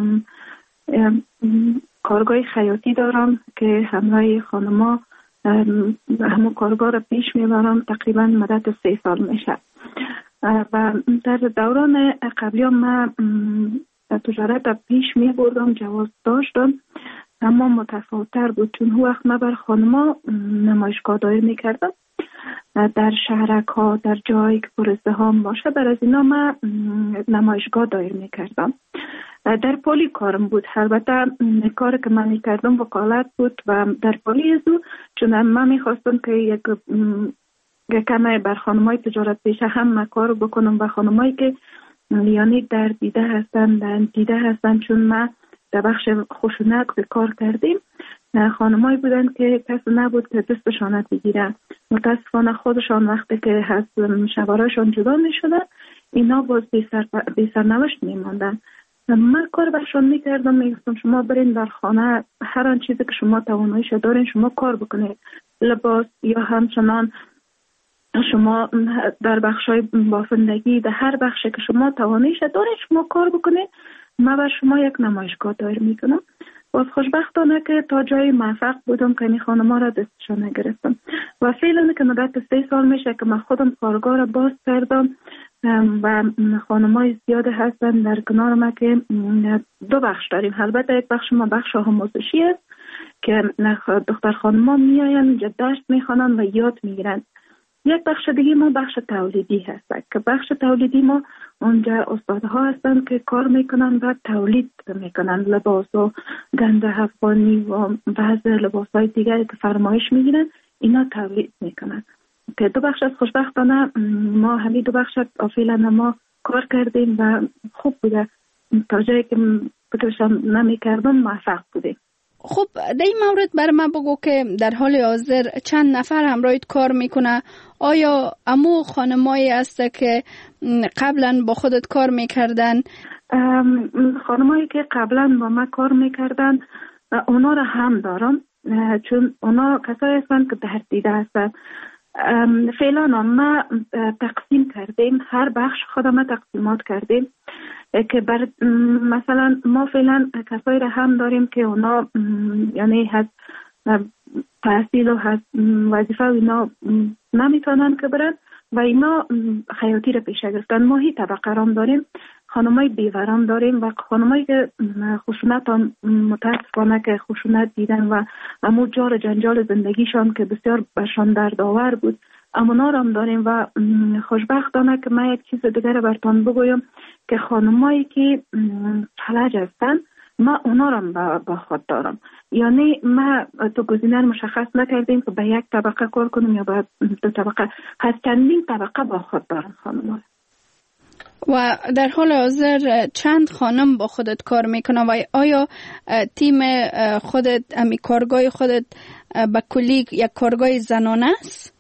L: کارگاه خیاطی دارم که همراه خانما همون کارگاه را پیش میبرم. تقریبا مدت سه سال میشه و در دوران قبلی من تجارت را پیش می بردم، جواز داشتم، اما متفاوت‌تر بود چون هر وقت من بر خانما نمایشگاه دایر می کردم در شهرک ها، در جایی که پر ازدحام باشه. بر از اینا من نمایشگاه دایر می کردم. در پلی کارم بود. البته کاری که من می کردم وکالت بود و در پلی ازو چون من می خواستم که یک کمی بر خانمای تجارت پیشه هم کار بکنم و خانمایی که یعنی در دیده هستن در دیده هستن چون ما در بخش خشونت به کار کردیم. خانمایی بودن که کسی نبود که دستشان بگیرن. متاسفانه خودشان وقتی که از شوهرشان جدا می شدن اینا باز بی سرنوشت می ماندن. من کار برشان می کردم، می گفتم شما برین در خانه هر آن چیزی که شما تواناییش دارین شما کار بکنید، لباس یا همچنان شما در بخشای بافندگی در هر بخشی که شما تواناییش دارید شما کار بکنید، ما بر شما یک نمایشگاه دایر میکنم. باز خوشبختانه که تا جای موفق بودم که این خانما را دستشان نگرفتم و فعلا که مدت سه سال میشه که من خودم کارگاه را باز کردم و خانمای زیاده هستن در کنار ما که دو بخش داریم. البته یک بخش ما بخش آموزشی است که دختر خانما میاین اینجا درس میخوانن و یاد میگیرن. یک بخش دیگه ما بخش تولیدی هست که بخش تولیدی ما اونجا استادها هستن که کار میکنن و تولید میکنن لباس و گنده افغانی و بعض لباس های دیگری که فرمایش میگیرن اینا تولید میکنن که دو بخش از خوشبختانه ما همین دو بخش فعلا ما کار کردیم و خوب بوده، تا جایی که فکرشم نمیکردم موفق بودیم.
C: خب در این مورد بر من بگو که در حال حاضر چند نفر همراهت کار میکنه؟ آیا امو خانمایی است که قبلا با خودت کار میکردن؟
L: خانمایی که قبلا با من کار میکردن اونا را هم دارم، چون اونا کسایی هستند که در دیده هستن. فعلا ما تقسیم کردیم، هر بخش خودم تقسیمات کردیم که بر مثلا ما فعلا کسایی را هم داریم که اونا یعنی هست تحصیل و هست وظیفه و اینا نمیتونن که برن و اینا خیاطی را پیشه گرفتن. ما هی طبقه رام داریم، خانمای بیورام داریم و خانمایی که خشونت هم متاسفانه که خشونت دیدن و امو جار جنجال زندگیشان که بسیار برشان دردآور بود امونا را هم داریم. و خوشبختانه که من یک چیز دیگر برتان بگویم که خانمایی که فلج هستن ما اونا را با خود دارم، یعنی ما تو گزینه مشخص نکردیم که به یک طبقه کار کنیم یا به دو طبقه، هست چندین طبقه با خود دارم خانم‌ها.
C: و در حال حاضر چند خانم با خودت کار میکنه و آیا تیم خودت امی کارگاه خودت به کلی یک کارگاه زنانه است؟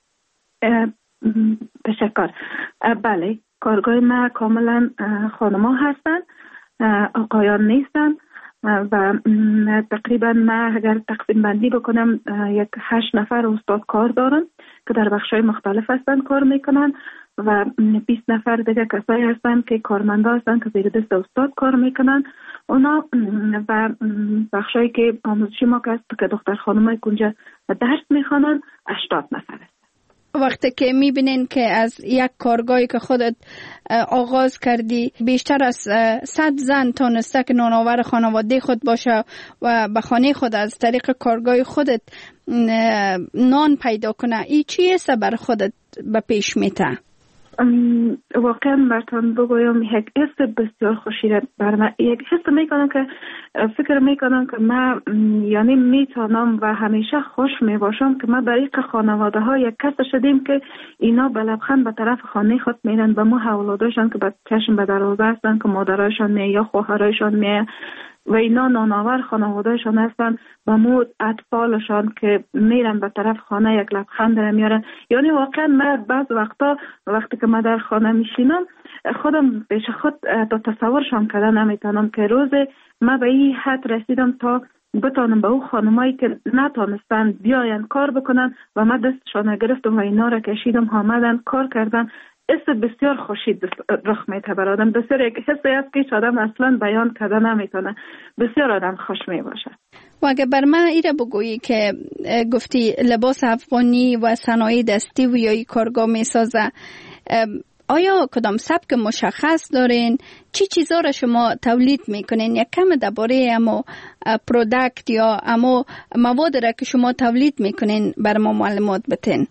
L: تشکر. بله، کارگاه ما کاملا خانم‌ها هستن، آقایان نیستن و تقریبا ما اگر تقسیم بندی بکنم یک هشت نفر استاد کار دارن که در بخش‌های مختلف هستن کار میکنن و بیست نفر دیگه کسایی هستن که کارمندا هستن که زیر دست استاد کار میکنن اونا و بخشایی که آموزشی ما که که دختر خانمای اونجا درس میخوانن هشتاد نفر هست.
C: وقتی که میبینین که از یک کارگاهی که خودت آغاز کردی بیشتر از صد زن تانسته که نانآور خانواده خود باشه و به خانه خود از طریق کارگاه خودت نان پیدا کنه، این چیه بر خودت به پیش میته؟
L: واقعا براتون بگویم یک حس بسیار خوشی را بر من، یک حس میکنم که فکر میکنم که من یعنی میتونم و همیشه خوش میباشم که ما برای خانواده ها یک کس شدیم که اینا به لبخند به طرف خانه خود میرن، به ما اولادشان که به چشم به دروازه هستن که مادرایشان می یا خواهرایشان می و اینا نانآور خانوادهشان هستن و مو اطفالشان که میرن به طرف خانه یک لبخند را میارن. یعنی واقعا من بعض وقتا وقتی که من در خانه میشینم خودم پیش خود تا تصورشان کردن نمیتونم که روز من به این حد رسیدم تا بتانم به او خانمایی که نتانستن بیاین کار بکنن و من دستشان گرفتم و اینا را کشیدم آمدن کار کردن. حس بسیار خوشی رخ میده بر آدم، بسیار یک حسی است که آدم اصلا بیان کرده نمیتونه، بسیار آدم خوش می باشه.
C: و اگه بر من ایره بگویی که گفتی لباس افغانی و صنایع دستی و یا کارگاه می سازه، آیا کدام سبک مشخص دارین؟ چی چیزا را شما تولید میکنین؟ یک کم درباره امو پروداکت یا امو مواد را که شما تولید میکنین بر ما معلومات بتین.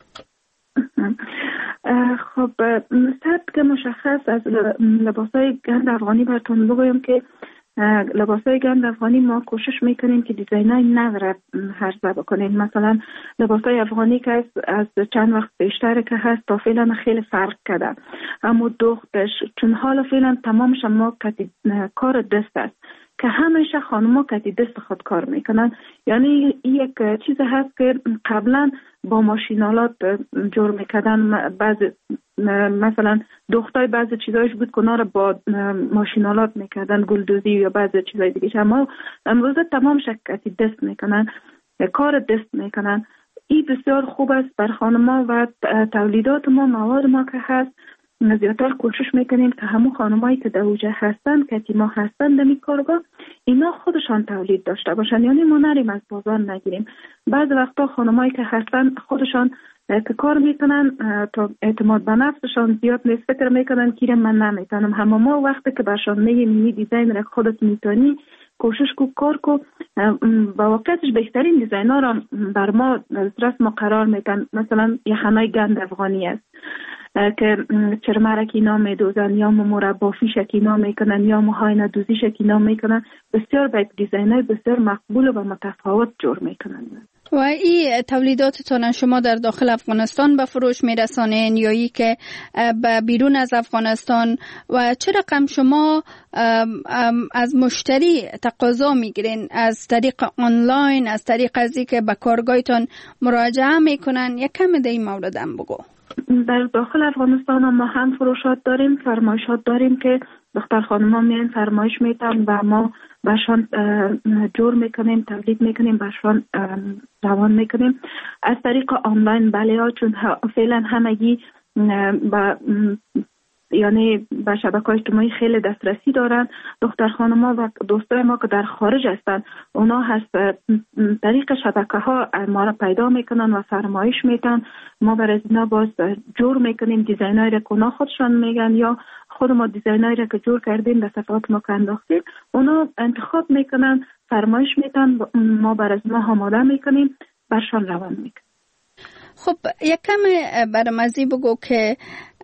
L: خب سبک مشخص از لباسای گند افغانی براتون بگویم که لباسای گند افغانی ما کوشش میکنیم که دیزاینای نو را عرضه بکنیم. مثلا لباسای افغانی که از چند وقت بیشتر که هست تا فعلا خیلی فرق کرده، اما دختش چون حالا فعلا تمامش ما کار دست است که همیشه خانم‌ها کتی دست خود کار میکنن. یعنی یک چیز هست که قبلا با ماشینالات جور میکردن، بعض مثلا دختای بعض چیزایش بود که اونا رو با ماشینالات میکردن، گلدوزی یا بعض چیزای دیگه، اما امروزه تمام شکتی دست میکنن، کار دست میکنن. این بسیار خوب است بر خانما و تولیدات ما، مواد ما که هست زیادتر کوشش میکنیم که همون خانمایی که در اوجه هستن که ما هستن در این کارگاه اینا خودشان تولید داشته باشن، یعنی ما نریم از بازار نگیریم. بعض وقتا خانمایی که هستن خودشان که کار میکنن تا اعتماد به نفسشان زیاد نیست، فکر میکنن که من نمیتونم. همه ما وقتی که برشان میگیم این دیزاین را خودت میتونی کوشش کو کار کو، با واقعیتش بهترین دیزاین‌ها را بر ما دسترس ما قرار میدن. مثلا یخنای گند افغانی است که چرمرک اینا میدوزن یا مربا فیشک اینا میکنن یا موهای ندوزیشک اینا میکنن، بسیار به دیزاین‌های بسیار مقبول و متفاوت جور میکنن.
C: و این تولیداتتان شما در داخل افغانستان به فروش میرسانین یا ای که به بیرون از افغانستان، و چه رقم شما از مشتری تقاضا میگیرین؟ از طریق آنلاین، از طریق ازی که به کارگاهتان مراجعه میکنن؟ یک کم در این مورد هم بگو.
L: در داخل افغانستان ما هم فروشات داریم، فرمایشات داریم که دختر خانم ها میان فرمایش میتن و ما برشان جور میکنیم، تولید میکنیم، برشان روان میکنیم. از طریق آنلاین بله ها، چون فعلا همگی با یعنی به شبکه‌های اجتماعی خیلی دسترسی دارن. دختر خانم‌ها و دوستای ما که در خارج هستن اونا هست طریق شبکه‌ها ما را پیدا میکنن و فرمایش میتن، ما برای اینا باز جور میکنیم دیزاینایی را که اونا خودشان میگن یا خود ما دیزاینایی را که جور کردیم در صفحات ما که انداختیم اونا انتخاب میکنن، فرمایش میتن، ما برای اینا آماده میکنیم، برشان روان میکنیم.
C: خب یک کم برام ازی بگو که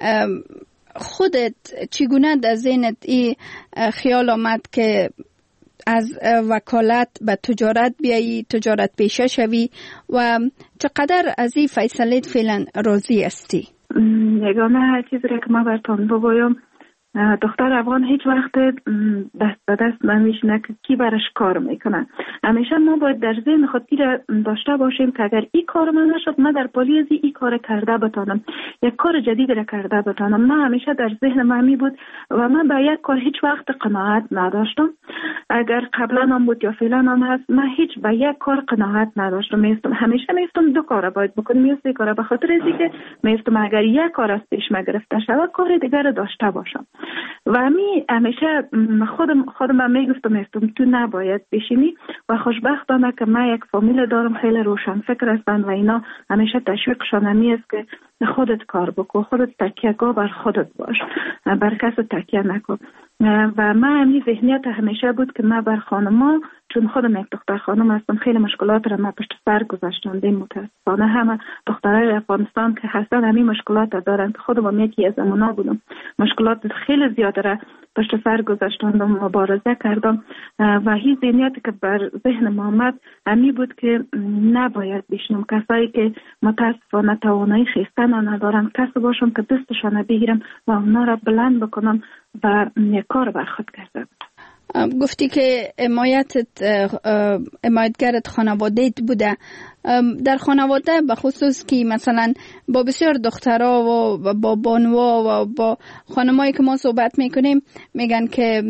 C: خودت چگونه در ذهنت این خیال آمد که از وکالت به تجارت بیایی، تجارت پیشه شوی، و چقدر از این فیصله فعلا راضی هستی؟
L: یگانه چیزی که ما براتون بگویم، دختر افغان هیچ وقت دست به دست نمیشینه که کی برش کار میکنه. همیشه ما باید در ذهن خود داشته باشیم که اگر این کار من نشد من در پالیزی این کار کرده بتانم، یک کار جدید را کرده بتانم. من همیشه در ذهن من می بود و من به یک کار هیچ وقت قناعت نداشتم. اگر قبلا هم بود یا فعلا هم هست، من هیچ به یک کار قناعت نداشتم. میستم همیشه میستم دو کار باید بکنم یا سه کار، به خاطر اینکه میستم اگر یک کار از پیش ما گرفته شود کار دیگر را داشته باشم. و می همیشه خودم خودم میگفتم میستم تو نباید بشینی، و خوشبختانه که من یک فامیل دارم خیلی روشن فکر هستن و اینا همیشه تشویقشان همی است که خودت کار بکن، خودت تکیه گاه بر خودت باش، بر کس تکیه نکن. و من همین ذهنیت همیشه بود که من بر خانما، چون خودم یک دختر خانم هستم، خیلی مشکلات را من پشت سر گذاشتم. متاسفانه همه دخترای افغانستان که هستن همین مشکلات دارن که خودم یکی از اونا بودم. مشکلات خیلی زیاد را پشت سر گذاشتم و مبارزه کردم و هیچ ذهنیتی که بر ذهن ما آمد همین بود که نباید بشنم کسایی که متاسفانه توانایی خیستن ندارن، کسی باشم که دستشان بگیرم و اونا را بلند بکنم و یک کار بر خود کردم.
C: گفتی که حمایتت حمایتگرت خانواده‌ت بوده. در خانواده به خصوص که مثلا با بسیار دخترها و با بانوا و با خانمایی که ما صحبت میکنیم میگن که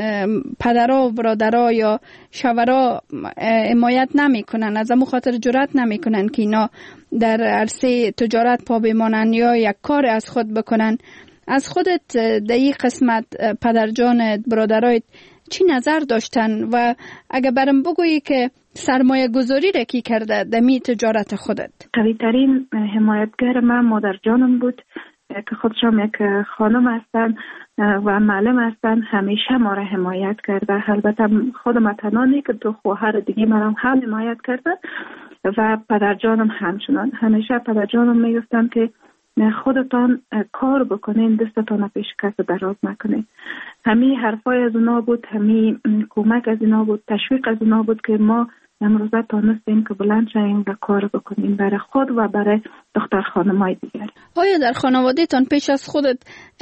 C: پدرها و برادرها یا شوهرها حمایت نمیکنن، از همون خاطر جرأت نمیکنن که اینا در عرصه تجارت پا بمانن یا یک کار از خود بکنن. از خودت در این قسمت پدرجانت، برادرایت چی نظر داشتن و اگه برام بگویی که سرمایه گذاری را کی کرده دمی تجارت خودت؟
L: قوی ترین حمایتگر من مادر جانم بود که خودشم یک خانم هستن و معلم هستن، همیشه ما را حمایت کرده. البته خودم تنانی که دو خواهر دیگه مرا هم حمایت کردن و پدر جانم همچنان. همیشه پدر جانم میگفتن که خودتان کار بکنین، دستتان پیش کس دراز نکنین. همین حرفای از اونا بود، همین کمک از اونا بود، تشویق از اونا بود که ما امروزه تانستیم که بلند شویم و کار بکنیم برای خود و برای دختر خانمای دیگر.
C: آیا در خانواده تان پیش از خودت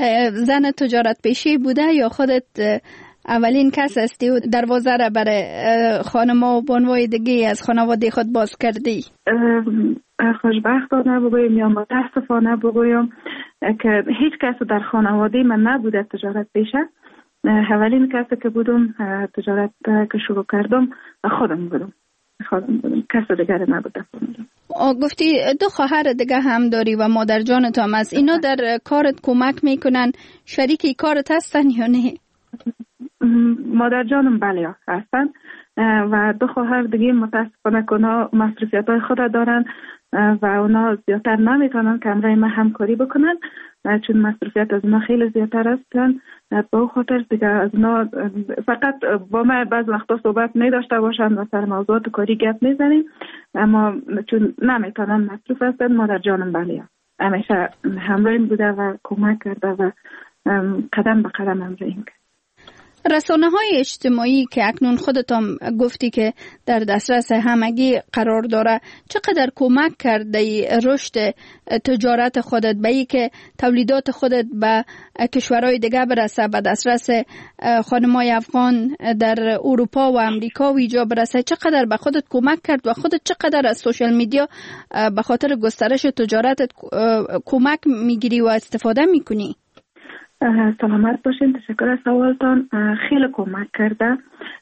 C: زن تجارت پیشی بوده یا خودت اولین کس هستی و دروازه را برای خانما و بانوای دیگه از خانواده خود باز کردی؟
L: خوشبختانه بگویم یا متاسفانه بگویم که هیچ کس در خانواده من نبوده تجارت پیشه. اولین کسی که بودم تجارت که شروع کردم خودم بودم. خانم بودم، کس دیگر نبوده.
C: گفتی دو خواهر دیگه هم داری و مادر جانت هم است، اینا در کارت کمک میکنن؟ شریکی کارت هستن یا نه؟
L: مادر جانم بله هستن و دو خواهر دیگه متاسفانه که اونا مصروفیت های خود دارن و اونا زیادتر نمیتونن که همراه ما همکاری بکنن چون مصروفیت از اونا خیلی زیادتر هستن. با خاطر دیگه از اونا فقط با ما بعض وقتا صحبت نداشته باشن و سر موضوعات کاری گپ میزنیم، اما چون نمیتونن مصروف هستن مادر جانم بله همیشه همراهیم بوده و کمک کرده و قدم به قدم همراهیم کرد.
C: رسانه های اجتماعی که اکنون خودت هم گفتی که در دسترس همگی قرار داره، چقدر کمک کرده رشد تجارت خودت به ای که تولیدات خودت به کشورهای دیگه برسه، به دسترس خانمای افغان در اروپا و امریکا و اینجا برسه؟ چقدر به خودت کمک کرد و خودت چقدر از سوشال میدیا به خاطر گسترش تجارتت کمک میگیری و استفاده میکنی؟
L: سلامت باشین، تشکر از سوالتان. خیلی کمک کرده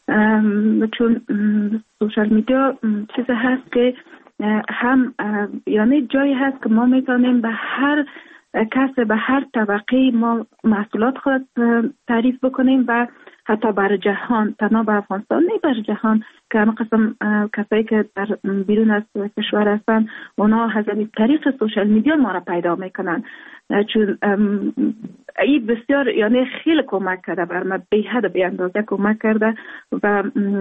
L: چون سوشال میدیا چیزی هست که هم یعنی جایی هست که ما میتونیم به هر کس به هر طبقه ما محصولات خود تعریف بکنیم و حتی بر جهان، تنها به افغانستان نه بر جهان که همه قسم کسایی که در بیرون از کشور هستن اونا از طریق سوشال میدیا ما را پیدا میکنن چون این بسیار یعنی خیلی کمک کرده بر ما، به حد بی اندازه کمک کرده و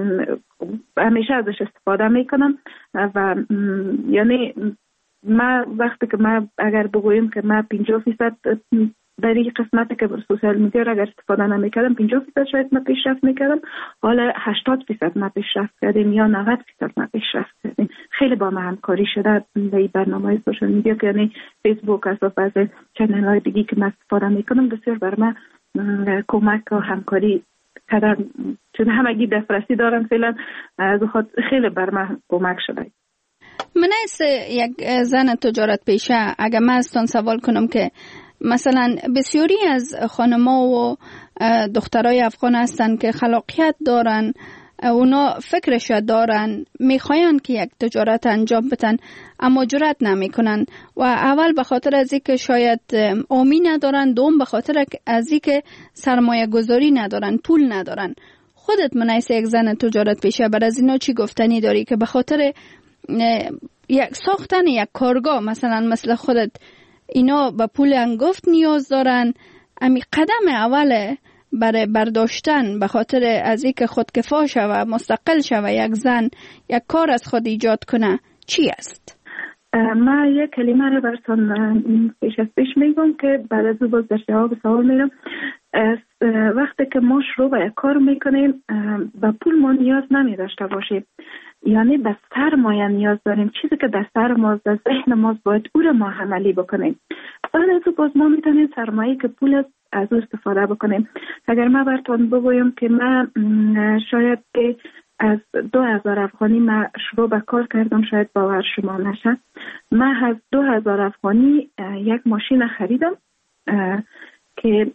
L: همیشه ازش استفاده میکنم و یعنی ما وقتی که ما اگر بگوییم که ما پنجاه فیصد در این قسمتی که بر سوشال میدیا را اگر استفاده نمیکردم پنجاه فیصد شاید ما پیشرفت میکردم، حالا هشتاد فیصد ما پیشرفت کردیم یا نود فیصد ما پیشرفت کردیم. خیلی با ما همکاری شده در این برنامه سوشال میدیا که یعنی فیسبوک از بعض چنل های دیگی که ما استفاده میکنم بسیار بر ما کمک و همکاری کردن چون همگی دسترسی دارن فعلا، از خود خیلی بر ما کمک شده.
C: من از یک زن تجارت پیشه اگر من ازتان سوال کنم که مثلا بسیاری از خانم‌ها و دخترای افغان هستن که خلاقیت دارن، اونا فکرش دارن، میخواین که یک تجارت انجام بدن اما جرأت نمیکنن و اول به خاطر از اینکه شاید آمی ندارن، دوم به خاطر از اینکه سرمایه گذاری ندارن، پول ندارن. خودت منیس یک زن تجارت پیشه بر از اینا چی گفتنی داری که به خاطر یک ساختن یک کارگاه مثلا مثل خودت اینا به پول انگفت نیاز دارن؟ امی قدم اوله برای برداشتن به خاطر از اینکه خودکفا شوه، مستقل شوه، یک زن یک کار از خود ایجاد کنه چی است؟
L: ما یک کلمه رو براتون پیش از پیش میگم که بعد از او باز در جواب سوال میرم. وقتی که ما شروع به یک کار میکنیم به پول ما نیاز نمی داشته باشیم، یعنی به سرمایه نیاز داریم، چیزی که در سر ما در ذهن ما باید او رو ما عملی بکنیم. بعد از او باز ما میتونیم سرمایه که پول از او استفاده بکنیم. اگر ما براتون بگویم که من شاید که از دو هزار افغانی من شروع به کار کردم، شاید باور شما نشه، من از دو هزار افغانی یک ماشین خریدم که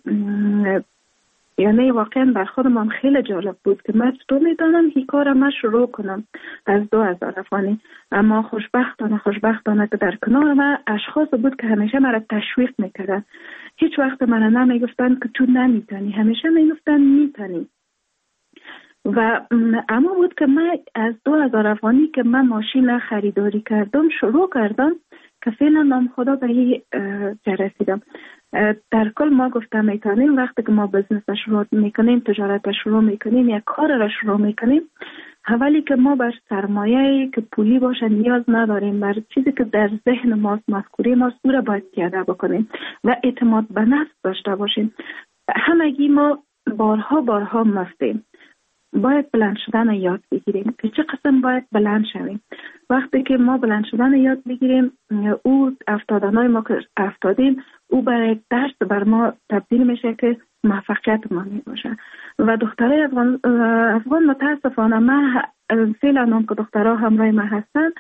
L: یعنی واقعا بر خودم خیلی جالب بود که من چطور میدانم این کار من شروع کنم از دو هزار افغانی. اما خوشبختانه خوشبختانه که در کنار من اشخاص بود که همیشه مرا تشویق میکردن، هیچ وقت من نمیگفتن که تو نمیتونی، همیشه میگفتن میتونی. و اما بود که من از دو هزار افغانی که من ماشین خریداری کردم شروع کردم که فعلا نام خدا به این جا رسیدم. در کل ما گفتم میتونیم وقتی که ما بزنس شروع میکنیم، تجارت شروع میکنیم، یک کار را شروع میکنیم، اولی که ما بر سرمایه که پولی باشه نیاز نداریم، بر چیزی که در ذهن ماست، مفکوره ماست، او را باید پیاده بکنیم و اعتماد به نفس داشته باشیم. همگی ما بارها بارها مستیم، باید بلند شدن یاد بگیریم که چه قسم باید بلند شویم. وقتی که ما بلند شدن یاد بگیریم، او افتادنهای ما که افتادیم او برای درس بر ما تبدیل میشه که موفقیت ما می باشه. و دخترای افغان, افغان متاسفانه من فعلا هم که دخترها همراه ما هستن،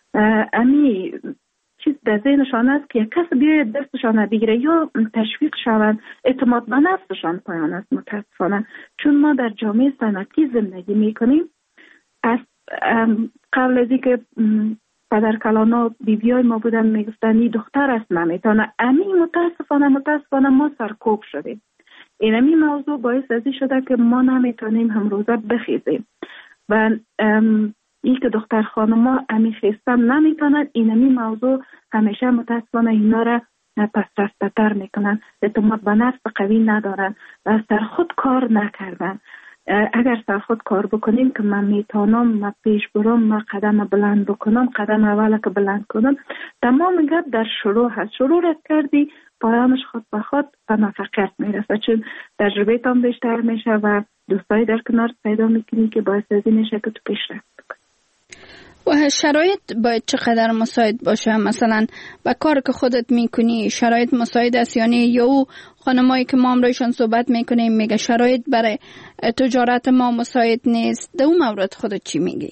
L: امی چیز در ذهنشان است که یک کس بیاید دستشان بگیره یا تشویق شوند، اعتماد به نفسشان پایان است متاسفانه. چون ما در جامعه صنعتی زندگی میکنیم، از قبل از اینکه پدر کلانا بیبیای ما بودن میگفتن این دختر است نمیتونه. امی متاسفانه متاسفانه ما سرکوب شدیم. اینمی موضوع باعث ازی شده که ما نمیتونیم هم روزه بخیزیم و این که دختر خانما امی خیستن نمیتونن. اینمی موضوع همیشه متاسفانه اینا را پس رفتتر میکنن، اعتماد به نفس قوی ندارن و سر خود کار نکردن. اگر سر خود کار بکنیم که من میتونم، من پیش برم، من قدم بلند بکنم، قدم اول که بلند کنم، تمام گپ در شروع هست. شروع رد کردی پایانش خود به خود به موفقیت میرسه، چون تجربه تام بیشتر میشه و دوستایی در کنار پیدا میکنی که باعث ازی میشه که تو پیشرفت بکنی.
C: و شرایط باید چقدر مساعد باشه؟ مثلا با کار که خودت میکنی شرایط مساعد است یعنی یا او خانمایی که ما امروزشان صحبت میکنیم میگه شرایط برای تجارت ما مساعد نیست، در اون مورد خودت چی میگی؟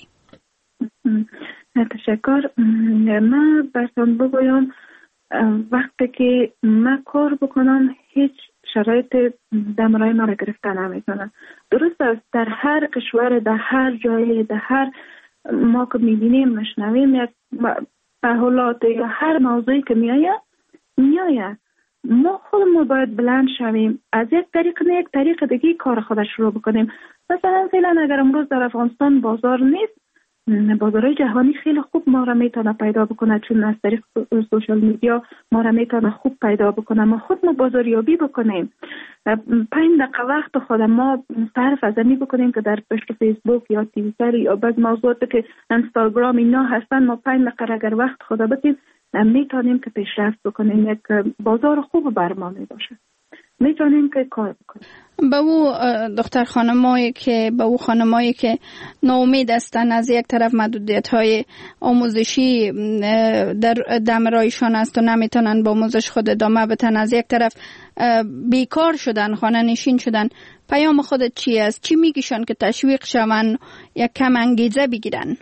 L: تشکر. من براتون بگویم وقتی که من کار بکنم هیچ شرایط دمرای ما را گرفتن نمیتونم. درست است در هر کشور، در هر جای، در هر ما که میبینیم مشنویم یک تحولات یا هر موضوعی که میایه میایه ما خودمون باید بلند شویم، از یک طریق نه یک طریق دیگه کار خودش شروع بکنیم. مثلا فعلا اگر امروز در افغانستان بازار نیست، بازارهای جهانی خیلی خوب ما را میتونه پیدا بکنه، چون از طریق سوشال میدیا ما را میتونه خوب پیدا بکنه. ما خود ما بازاریابی بکنیم، پنج دقیقه وقت خود ما صرف از می بکنیم که در پشت فیسبوک یا توییتر یا بعض موضوعاتی که اینستاگرام اینا هستن، ما پنج دقیقه اگر وقت خود بدیم میتونیم که پیشرفت بکنیم. یک بازار خوب بر ما می باشه، میتونیم که کار بکنیم.
C: به او دختر خانمایی که به او خانمایی که ناامید هستن، از یک طرف محدودیت های آموزشی در دمرایشان است و نمیتونن با آموزش خود ادامه بدن، از یک طرف بیکار شدن، خانه نشین شدن، پیام خودت چی است؟ چی میگیشن که تشویق شون یا کم انگیزه بگیرن؟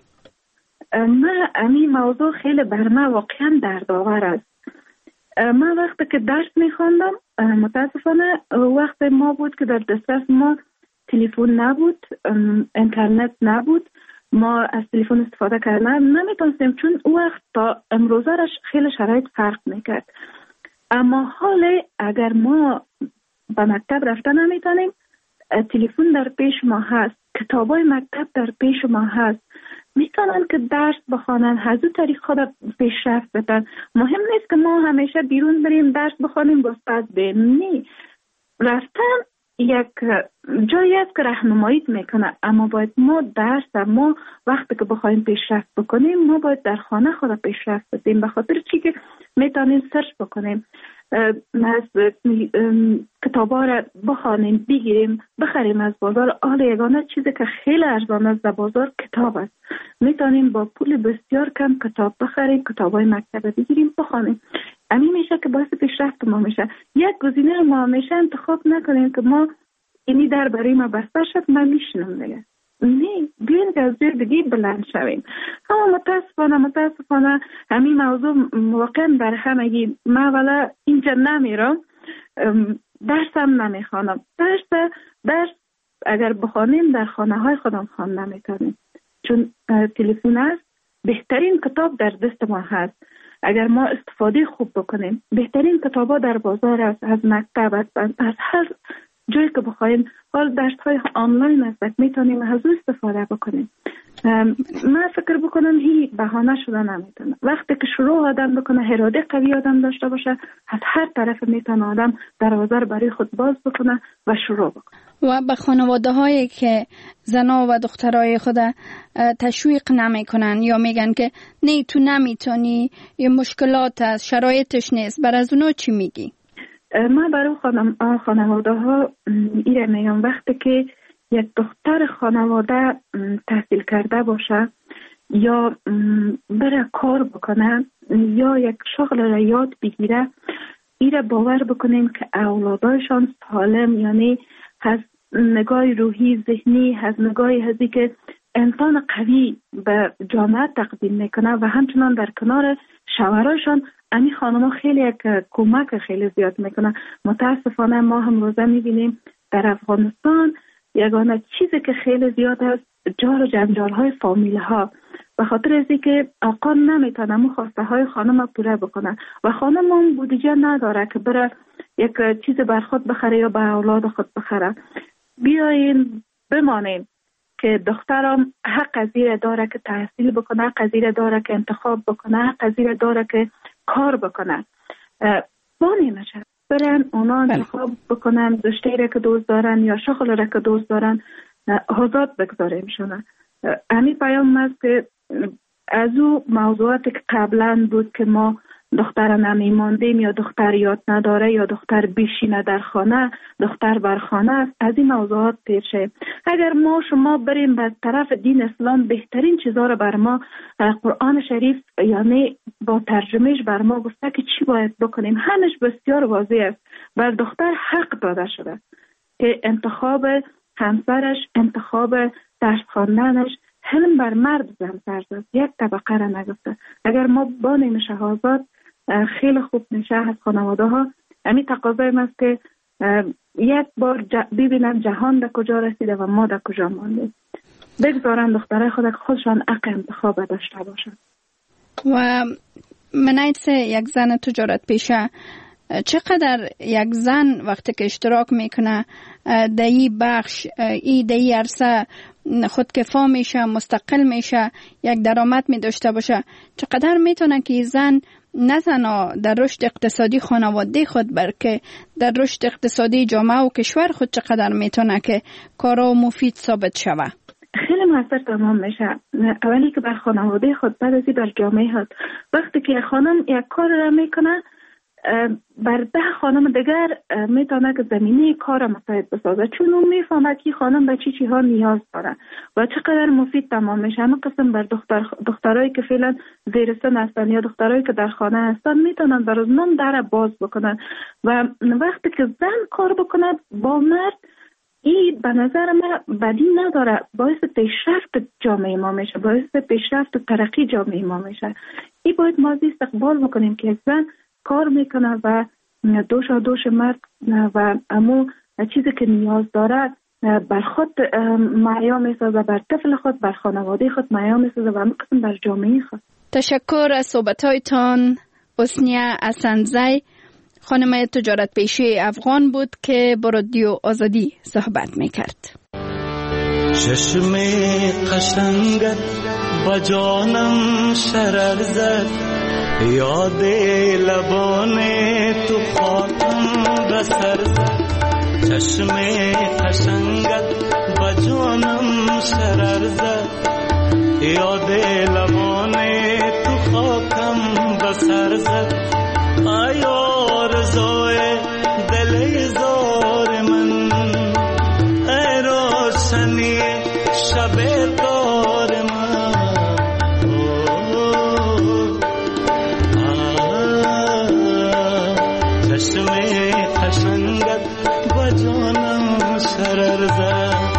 L: من این موضوع خیلی بر من واقعا دردآور است. من وقتی که درس میخواندم متاسفانه وقت ما بود که در دسترس ما تلفن نبود، اینترنت نبود، ما از تلفن استفاده کردن نمیتونستیم، چون او وقت تا امروزه خیلی شرایط فرق میکرد. اما حال اگر ما به مکتب رفتن نمیتونیم، تلفن در پیش ما هست، کتابای مکتب در پیش ما هست، میتونن که درس بخوانن، از اون طریق خود پیشرفت بدن. مهم نیست که ما همیشه بیرون بریم درس بخوانیم باز پس بریم، نه، رفتن یک جایی است که راهنماییت میکنه. اما باید ما درس ما وقتی که بخوایم پیشرفت بکنیم ما باید در خانه خود پیشرفت بدیم، به خاطر چی که میتونیم سرچ بکنیم، از کتابا را بخوانیم، بگیریم، بخریم از بازار. آل یگانه چیزی که خیلی ارزان است در بازار کتاب است. میتونیم با پول بسیار کم کتاب بخریم، کتابای مکتب بگیریم، بخوانیم. همین میشه که باعث پیشرفت ما میشه. یک گزینه ما همیشه انتخاب نکنیم که ما اینی در برای ما بسته شد من میشنم دیگه. نه، بیاین که از زیر دیگه بلند شویم. اما متاسفانه متاسفانه همین موضوع واقعا در همگی. من ولی اینجا نمیرم، درسم نمیخوانم. درس درس اگر بخوانیم در خانه های خودم خوان نمیتونیم، چون تلفن است. بهترین کتاب در دست ما هست اگر ما استفاده خوب بکنیم. بهترین کتابا در بازار است، از مکتب، از هر جایی که بخوایم. حال درس های آنلاین است، میتونیم از او استفاده بکنیم. من فکر بکنم هی بهانه شده نمیتونه. وقتی که شروع آدم بکنه، اراده قوی آدم داشته باشه، از هر طرف میتونه آدم دروازه رو برای خود باز بکنه و شروع بکنه.
C: و به خانواده هایی که زنا و دخترای خود تشویق نمی کنن یا میگن که نه تو نمیتونی، یه مشکلات هست، شرایطش نیست، بر از اونا چی میگی؟
L: من برای خانم خانواده ها ایره میگم وقتی که یک دختر خانواده تحصیل کرده باشه یا بره کار بکنه یا یک شغل را یاد بگیره، ایره باور بکنیم که اولادایشان سالم، یعنی از نگاه روحی ذهنی، از نگاه هزی که انسان قوی به جامعه تقدیم میکنه و همچنان در کنار شوهرایشان امی خانم خیلی یک کمک خیلی زیاد میکنه. متاسفانه ما هم روزه میبینیم در افغانستان یگانه چیزی که خیلی زیاد است جار و جنجال های فامیل ها، به خاطر ازی که آقا نمیتونه مو خواسته های خانم پوره بکنه و خانم هم بودجه نداره که بره یک چیز بر خود بخره یا بر اولاد خود بخره. بیاین بمانیم که دخترم حق قضیه داره که تحصیل بکنه، حق قضیه داره که انتخاب بکنه، حق قضیه داره که کار بکنه. بانیمشه برن اونا انتخاب بکنن رشته را که دوست دارن یا شغل را که دوست دارن، آزاد بگذاریم شونه. همین پیام است که از او موضوعاتی که قبلا بود که ما دختر نمیماندیم یا دختر یاد نداره یا دختر بیشینه در خانه، دختر بر خانه است، از این موضوعات پیر شیم. اگر ما شما بریم به طرف دین اسلام، بهترین چیزها رو بر ما قرآن شریف یعنی با ترجمهش بر ما گفته که چی باید بکنیم. همش بسیار واضح است. بر دختر حق داده شده که انتخاب همسرش، انتخاب درس خواندنش، حلم بر مرد زن فرض است. یک طبقه را نگفته. اگر ما بانیم شهازاد خیلی خوب میشه از خانواده ها. همین تقاضای است که یک بار ببینن جهان در کجا رسیده و ما در کجا ماندیم. بگذارن دخترای خود خودشان حق انتخاب داشته باشن.
C: و منید سه یک زن تجارت پیشه چقدر یک زن وقتی که اشتراک میکنه در این بخش، ای در این عرصه خودکفا میشه، مستقل میشه، یک درآمد می داشته باشه، چقدر میتونه که زن نه تنها در رشد اقتصادی خانواده خود بلکه در رشد اقتصادی جامعه و کشور خود چقدر میتونه که کارا مفید ثابت شوه؟
L: خیلی موثر تمام میشه. اولی که بر خانواده خود، بعد ازی بر جامعه خود. وقتی که خانم یک کار را میکنه بر ده خانم دیگر میتونه که زمینه کار مساعد بسازه، چون اون میفهمه که خانم به چی چی ها نیاز داره و چقدر مفید تمام میشه. همه قسم بر دختر دخترایی که فعلا زیر سن هستن یا دخترایی که در خانه هستن میتونن بر اونم در باز بکنن و وقتی که زن کار بکنه با مرد، این به نظر من بدی نداره، باعث پیشرفت جامعه ما میشه، باعث پیشرفت و ترقی جامعه ما میشه. این باید ما استقبال بکنیم که زن کار میکنه و دوش و دوش مرد و امو چیزی که نیاز داره بر خود معیا میسازه، بر طفل خود، بر خانواده خود معیا میسازه و همه قسم بر جامعه خود.
C: تشکر از صحبتایتان. حسنیه اسندزی، خانم تجارت پیشه افغان بود که با رادیو آزادی صحبت میکرد.
M: چشم قشنگت با جانم شرر زد، یاد لبان تو خاطم بسر زد. چشم قشنگت با جانم شرر زد، یاد لبان تو خاکم بسر زد. آیا رضای دل زار من، ای روشنی شب تار من. چشم قشنگت با جانم شرر زد.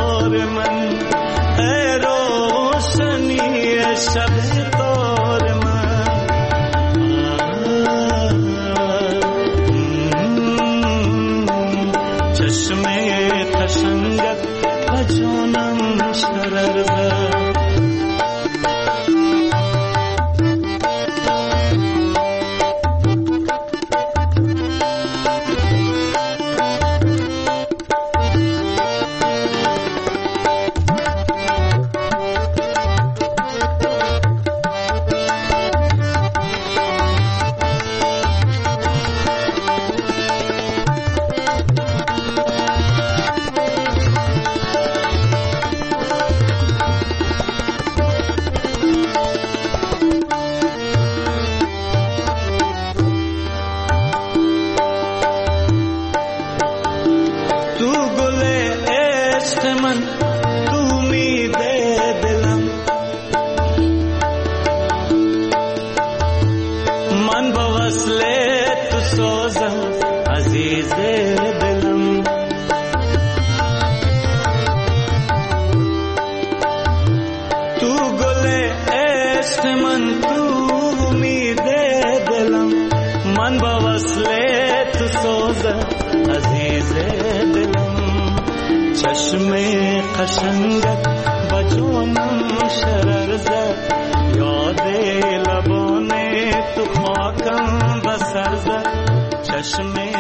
M: شب تار من. قشنگت و جانم شرر زد.
N: چشم قشنگت با جانم شرر زد، یاد لبان تو خاکم بسر زد. چشم